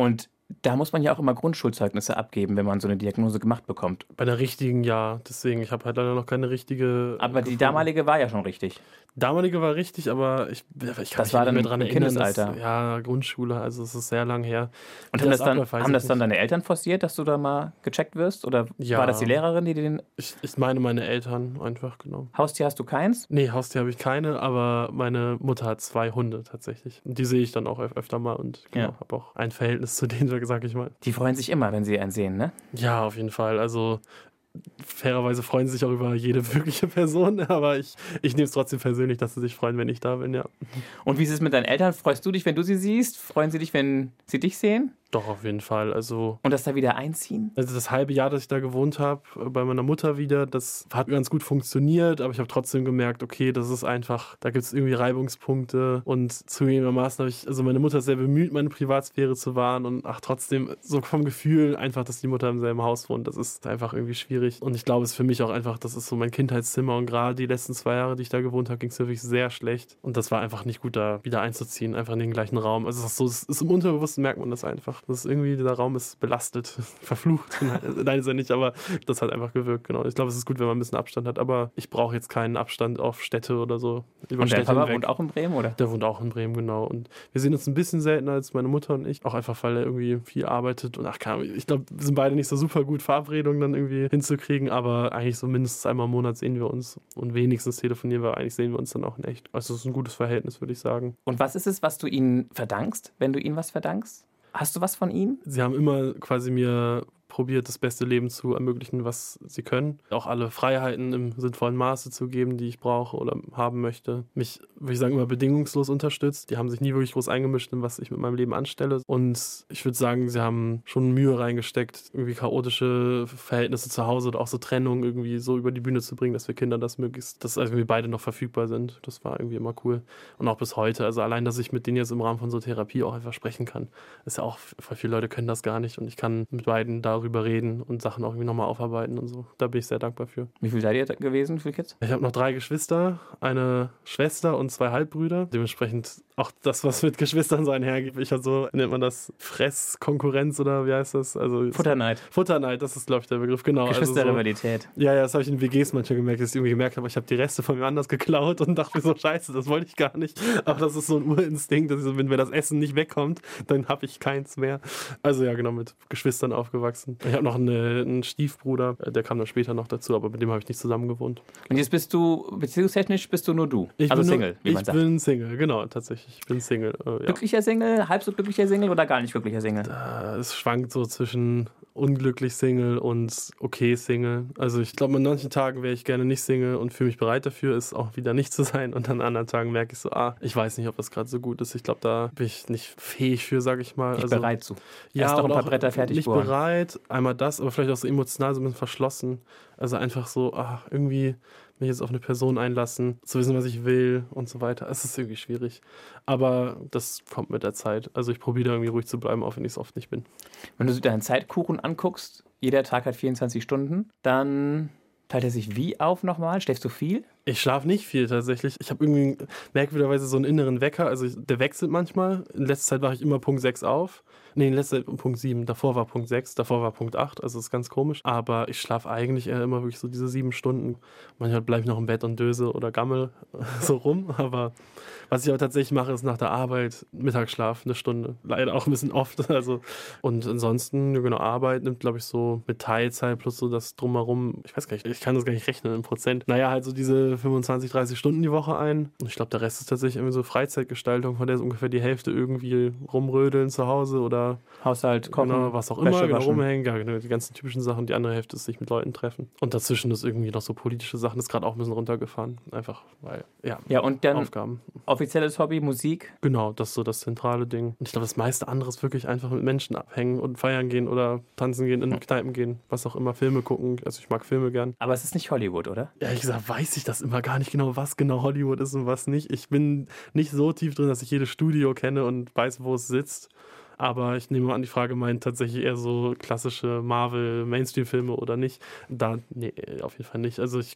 Speaker 4: Da muss man ja auch immer Grundschulzeugnisse abgeben, wenn man so eine Diagnose gemacht bekommt.
Speaker 3: Bei der richtigen, ja. Deswegen, ich habe halt leider noch keine richtige.
Speaker 4: Aber die damalige war ja schon richtig.
Speaker 3: Damalige war richtig, aber ich, ich kann
Speaker 4: das war
Speaker 3: mich nicht mehr
Speaker 4: dann
Speaker 3: dran
Speaker 4: im
Speaker 3: erinnern.
Speaker 4: Kindesalter.
Speaker 3: Dass, ja, Grundschule, also es ist sehr lang her.
Speaker 4: Und haben das, dann, haben das dann deine Eltern forciert, dass du da mal gecheckt wirst? Oder
Speaker 3: ja.
Speaker 4: war das die Lehrerin, die den...
Speaker 3: Ich, ich meine meine Eltern einfach, genau.
Speaker 4: Haustier hast du keins?
Speaker 3: Nee, Haustier habe ich keine, aber meine Mutter hat zwei Hunde tatsächlich. Und die sehe ich dann auch öfter mal und genau, ja. habe auch ein Verhältnis zu denen, sag ich mal.
Speaker 4: Die freuen sich immer, wenn sie einen sehen, ne?
Speaker 3: Ja, auf jeden Fall. Also fairerweise freuen sie sich auch über jede mögliche Person, aber ich, ich nehme es trotzdem persönlich, dass sie sich freuen, wenn ich da bin, ja.
Speaker 4: Und wie ist es mit deinen Eltern? Freust du dich, wenn du sie siehst? Freuen sie dich, wenn sie dich sehen?
Speaker 3: Doch, auf jeden Fall. Also,
Speaker 4: und dass da wieder einziehen?
Speaker 3: Also das halbe Jahr, dass ich da gewohnt habe, bei meiner Mutter wieder, das hat ganz gut funktioniert, aber ich habe trotzdem gemerkt, okay, das ist einfach, da gibt es irgendwie Reibungspunkte und zugegebenermaßen habe ich, also meine Mutter ist sehr bemüht, meine Privatsphäre zu wahren und ach, trotzdem so vom Gefühl einfach, dass die Mutter im selben Haus wohnt, das ist einfach irgendwie schwierig und ich glaube, es ist für mich auch einfach, das ist so mein Kindheitszimmer und gerade die letzten zwei Jahre, die ich da gewohnt habe, ging es wirklich sehr schlecht und das war einfach nicht gut, da wieder einzuziehen, einfach in den gleichen Raum. Also es ist so, es ist im Unterbewussten, merkt man das einfach. Das ist irgendwie, dieser Raum ist belastet, verflucht. Nein, ist er nicht, aber das hat einfach gewirkt, genau. Ich glaube, es ist gut, wenn man ein bisschen Abstand hat, aber ich brauche jetzt keinen Abstand auf Städte oder so.
Speaker 4: Über und der Papa wohnt auch in Bremen, oder?
Speaker 3: Der wohnt auch in Bremen, genau. Und wir sehen uns ein bisschen seltener als meine Mutter und ich, auch einfach, weil er irgendwie viel arbeitet und ach, keine Ahnung, ich glaube, wir sind beide nicht so super gut, Verabredungen dann irgendwie hinzukriegen, aber eigentlich so mindestens einmal im Monat sehen wir uns und wenigstens telefonieren wir, eigentlich sehen wir uns dann auch in echt. Also es ist ein gutes Verhältnis, würde ich sagen.
Speaker 4: Und was ist es, was du ihnen verdankst, wenn du ihnen was verdankst? Hast du was von ihnen?
Speaker 3: Sie haben immer quasi mir probiert, das beste Leben zu ermöglichen, was sie können. Auch alle Freiheiten im sinnvollen Maße zu geben, die ich brauche oder haben möchte. Mich, würde ich sagen, immer bedingungslos unterstützt. Die haben sich nie wirklich groß eingemischt in was ich mit meinem Leben anstelle. Und ich würde sagen, sie haben schon Mühe reingesteckt, irgendwie chaotische Verhältnisse zu Hause oder auch so Trennung irgendwie so über die Bühne zu bringen, dass wir Kindern das möglichst, dass also wir beide noch verfügbar sind. Das war irgendwie immer cool. Und auch bis heute. Also allein, dass ich mit denen jetzt im Rahmen von so Therapie auch einfach sprechen kann, ist ja auch, weil viele Leute können das gar nicht. Und ich kann mit beiden darüber reden und Sachen auch irgendwie nochmal aufarbeiten und so. Da bin ich sehr dankbar für.
Speaker 4: Wie viel seid ihr gewesen, wie viele Kids?
Speaker 3: Ich habe noch drei Geschwister, eine Schwester und zwei Halbbrüder. Dementsprechend auch das, was mit Geschwistern so einhergeht. Ich habe so, nennt man das Fresskonkurrenz oder wie heißt das? Also
Speaker 4: Futterneid.
Speaker 3: Futterneid, das ist, glaube ich, der Begriff, genau.
Speaker 4: Geschwisterrivalität.
Speaker 3: Also so, ja, ja, das habe ich in W Gs manchmal gemerkt, dass ich irgendwie gemerkt habe, ich habe die Reste von mir anders geklaut und dachte mir so, scheiße, das wollte ich gar nicht. Aber das ist so ein Urinstinkt, dass ich so, wenn mir das Essen nicht wegkommt, dann habe ich keins mehr. Also ja, genau, mit Geschwistern aufgewachsen. Ich habe noch eine, einen Stiefbruder, der kam dann später noch dazu, aber mit dem habe ich nicht zusammen gewohnt.
Speaker 4: Und jetzt bist du, beziehungstechnisch bist du nur du?
Speaker 3: Ich
Speaker 4: also
Speaker 3: bin
Speaker 4: Single,
Speaker 3: nur,
Speaker 4: wie man
Speaker 3: ich
Speaker 4: sagt.
Speaker 3: Ich bin Single, genau, tatsächlich. Ich bin Single. Äh, ja.
Speaker 4: Glücklicher Single, halb so glücklicher Single oder gar nicht glücklicher Single?
Speaker 3: Äh, es schwankt so zwischen unglücklich Single und okay Single. Also ich glaube, an manchen Tagen wäre ich gerne nicht Single und fühle mich bereit dafür, es auch wieder nicht zu sein. Und an anderen Tagen merke ich so, ah, ich weiß nicht, ob das gerade so gut ist. Ich glaube, da bin ich nicht fähig für, sage ich mal.
Speaker 4: Nicht
Speaker 3: also,
Speaker 4: bereit zu.
Speaker 3: Ja,
Speaker 4: Erst doch ein paar Bretter fertig
Speaker 3: Nicht
Speaker 4: bohren.
Speaker 3: bereit, einmal das, aber vielleicht auch so emotional so ein bisschen verschlossen. Also einfach so, ah, irgendwie mich jetzt auf eine Person einlassen, zu wissen, was ich will und so weiter. Es ist irgendwie schwierig. Aber das kommt mit der Zeit. Also ich probiere da irgendwie ruhig zu bleiben, auch wenn ich es oft nicht bin.
Speaker 4: Wenn du deinen Zeitkuchen anguckst, jeder Tag hat vierundzwanzig Stunden, dann teilt er sich wie auf nochmal? Schläfst du viel?
Speaker 3: Ich schlafe nicht viel tatsächlich. Ich habe irgendwie merkwürdigerweise so einen inneren Wecker. Also der wechselt manchmal. In letzter Zeit wache ich immer Punkt sechs auf. Nee, in letzter Zeit Punkt sieben. Davor war Punkt sechs, davor war Punkt acht. Also das ist ganz komisch. Aber ich schlafe eigentlich eher immer wirklich so diese sieben Stunden. Manchmal bleibe ich noch im Bett und döse oder gammel so rum. Aber was ich aber tatsächlich mache, ist nach der Arbeit Mittagsschlaf, eine Stunde. Leider auch ein bisschen oft. Also. Und ansonsten, genau, Arbeit nimmt, glaube ich, so mit Teilzeit plus so das Drumherum. Ich weiß gar nicht, ich kann das gar nicht rechnen in Prozent. Naja, halt so diese fünfundzwanzig, dreißig Stunden die Woche ein. Und ich glaube, der Rest ist tatsächlich irgendwie so Freizeitgestaltung, von der ist ungefähr die Hälfte irgendwie rumrödeln zu Hause oder
Speaker 4: Haushalt, Kochen,
Speaker 3: genau, was auch immer, genau, rumhängen, ja, genau, die ganzen typischen Sachen. Die andere Hälfte ist sich mit Leuten treffen. Und dazwischen ist irgendwie noch so politische Sachen, ist gerade auch ein bisschen runtergefahren. Einfach, weil, ja,
Speaker 4: ja und dann
Speaker 3: Aufgaben.
Speaker 4: Offizielles Hobby, Musik?
Speaker 3: Genau, das ist so das zentrale Ding. Und ich glaube, das meiste andere ist wirklich einfach mit Menschen abhängen und feiern gehen oder tanzen gehen, in Kneipen gehen, was auch immer, Filme gucken. Also ich mag Filme gern.
Speaker 4: Aber es ist nicht Hollywood, oder?
Speaker 3: Ehrlich gesagt weiß ich das immer gar nicht genau, was genau Hollywood ist und was nicht. Ich bin nicht so tief drin, dass ich jedes Studio kenne und weiß, wo es sitzt. Aber ich nehme an, die Frage meint tatsächlich eher so klassische Marvel-Mainstream-Filme oder nicht. Da, nee, auf jeden Fall nicht. Also ich gucke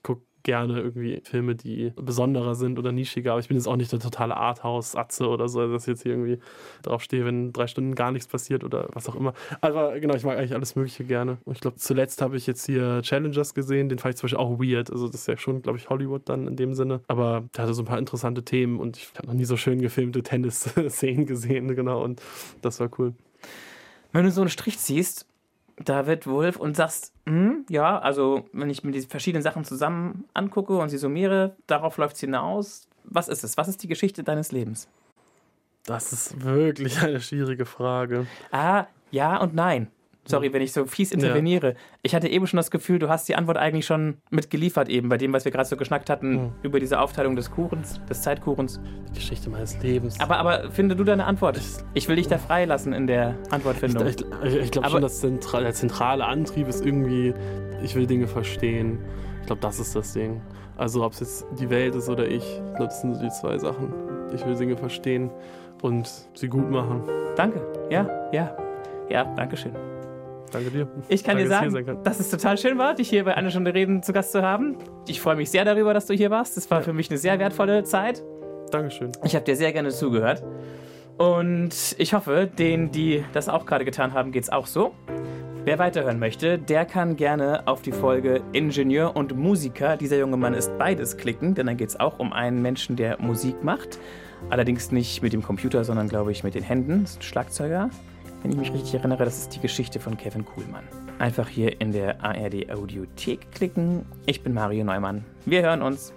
Speaker 3: gerne irgendwie Filme, die besonderer sind oder nischiger, aber ich bin jetzt auch nicht der totale Arthouse-Atze oder so, dass ich jetzt hier irgendwie drauf stehe, wenn drei Stunden gar nichts passiert oder was auch immer. Aber genau, ich mag eigentlich alles Mögliche gerne. Und ich glaube, zuletzt habe ich jetzt hier Challengers gesehen, den fand ich zum Beispiel auch weird. Also das ist ja schon, glaube ich, Hollywood dann in dem Sinne. Aber der hatte so ein paar interessante Themen und ich habe noch nie so schön gefilmte Tennis-Szenen gesehen, genau, und das war cool.
Speaker 4: Wenn du so einen Strich ziehst, David Wolf, und sagst, hm, ja, also wenn ich mir die verschiedenen Sachen zusammen angucke und sie summiere, darauf läuft es hinaus. Was ist es? Was ist die Geschichte deines Lebens?
Speaker 3: Das ist wirklich eine schwierige Frage.
Speaker 4: Ah, ja und nein. Sorry, wenn ich so fies interveniere. Ja. Ich hatte eben schon das Gefühl, du hast die Antwort eigentlich schon mitgeliefert eben, bei dem, was wir gerade so geschnackt hatten, mhm. über diese Aufteilung des Kuchens, des Zeitkuchens.
Speaker 3: Die Geschichte meines Lebens.
Speaker 4: Aber, aber finde du deine Antwort? Ich will dich da freilassen in der Antwortfindung.
Speaker 3: Ich, ich, ich glaube schon, dass Zentra- der zentrale Antrieb ist irgendwie, ich will Dinge verstehen. Ich glaube, das ist das Ding. Also ob es jetzt die Welt ist oder ich, ich glaube, das sind so die zwei Sachen. Ich will Dinge verstehen und sie gut machen.
Speaker 4: Danke, ja, ja, ja, danke schön.
Speaker 3: Danke dir.
Speaker 4: Ich kann
Speaker 3: Danke,
Speaker 4: dir sagen, dass es total schön war, dich hier bei Eine Stunde Reden zu Gast zu haben. Ich freue mich sehr darüber, dass du hier warst. Das war ja. für mich eine sehr wertvolle Zeit.
Speaker 3: Dankeschön.
Speaker 4: Ich habe dir sehr gerne zugehört. Und ich hoffe, denen, die das auch gerade getan haben, geht es auch so. Wer weiterhören möchte, der kann gerne auf die Folge Ingenieur und Musiker, dieser junge Mann ist beides, klicken, denn dann geht es auch um einen Menschen, der Musik macht. Allerdings nicht mit dem Computer, sondern, glaube ich, mit den Händen. Das ist ein Schlagzeuger. Wenn ich mich richtig erinnere, das ist die Geschichte von Kevin Kuhlmann. Einfach hier in der A R D Audiothek klicken. Ich bin Mario Neumann. Wir hören uns.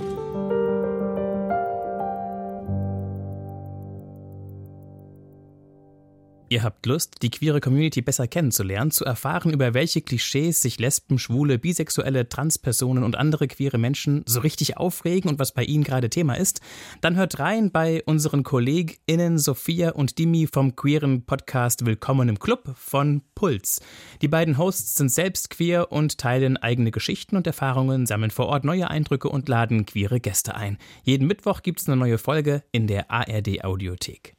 Speaker 2: Ihr habt Lust, die queere Community besser kennenzulernen, zu erfahren, über welche Klischees sich Lesben, Schwule, Bisexuelle, Transpersonen und andere queere Menschen so richtig aufregen und was bei ihnen gerade Thema ist? Dann hört rein bei unseren KollegInnen Sophia und Dimi vom queeren Podcast Willkommen im Club von Puls. Die beiden Hosts sind selbst queer und teilen eigene Geschichten und Erfahrungen, sammeln vor Ort neue Eindrücke und laden queere Gäste ein. Jeden Mittwoch gibt's eine neue Folge in der A R D Audiothek.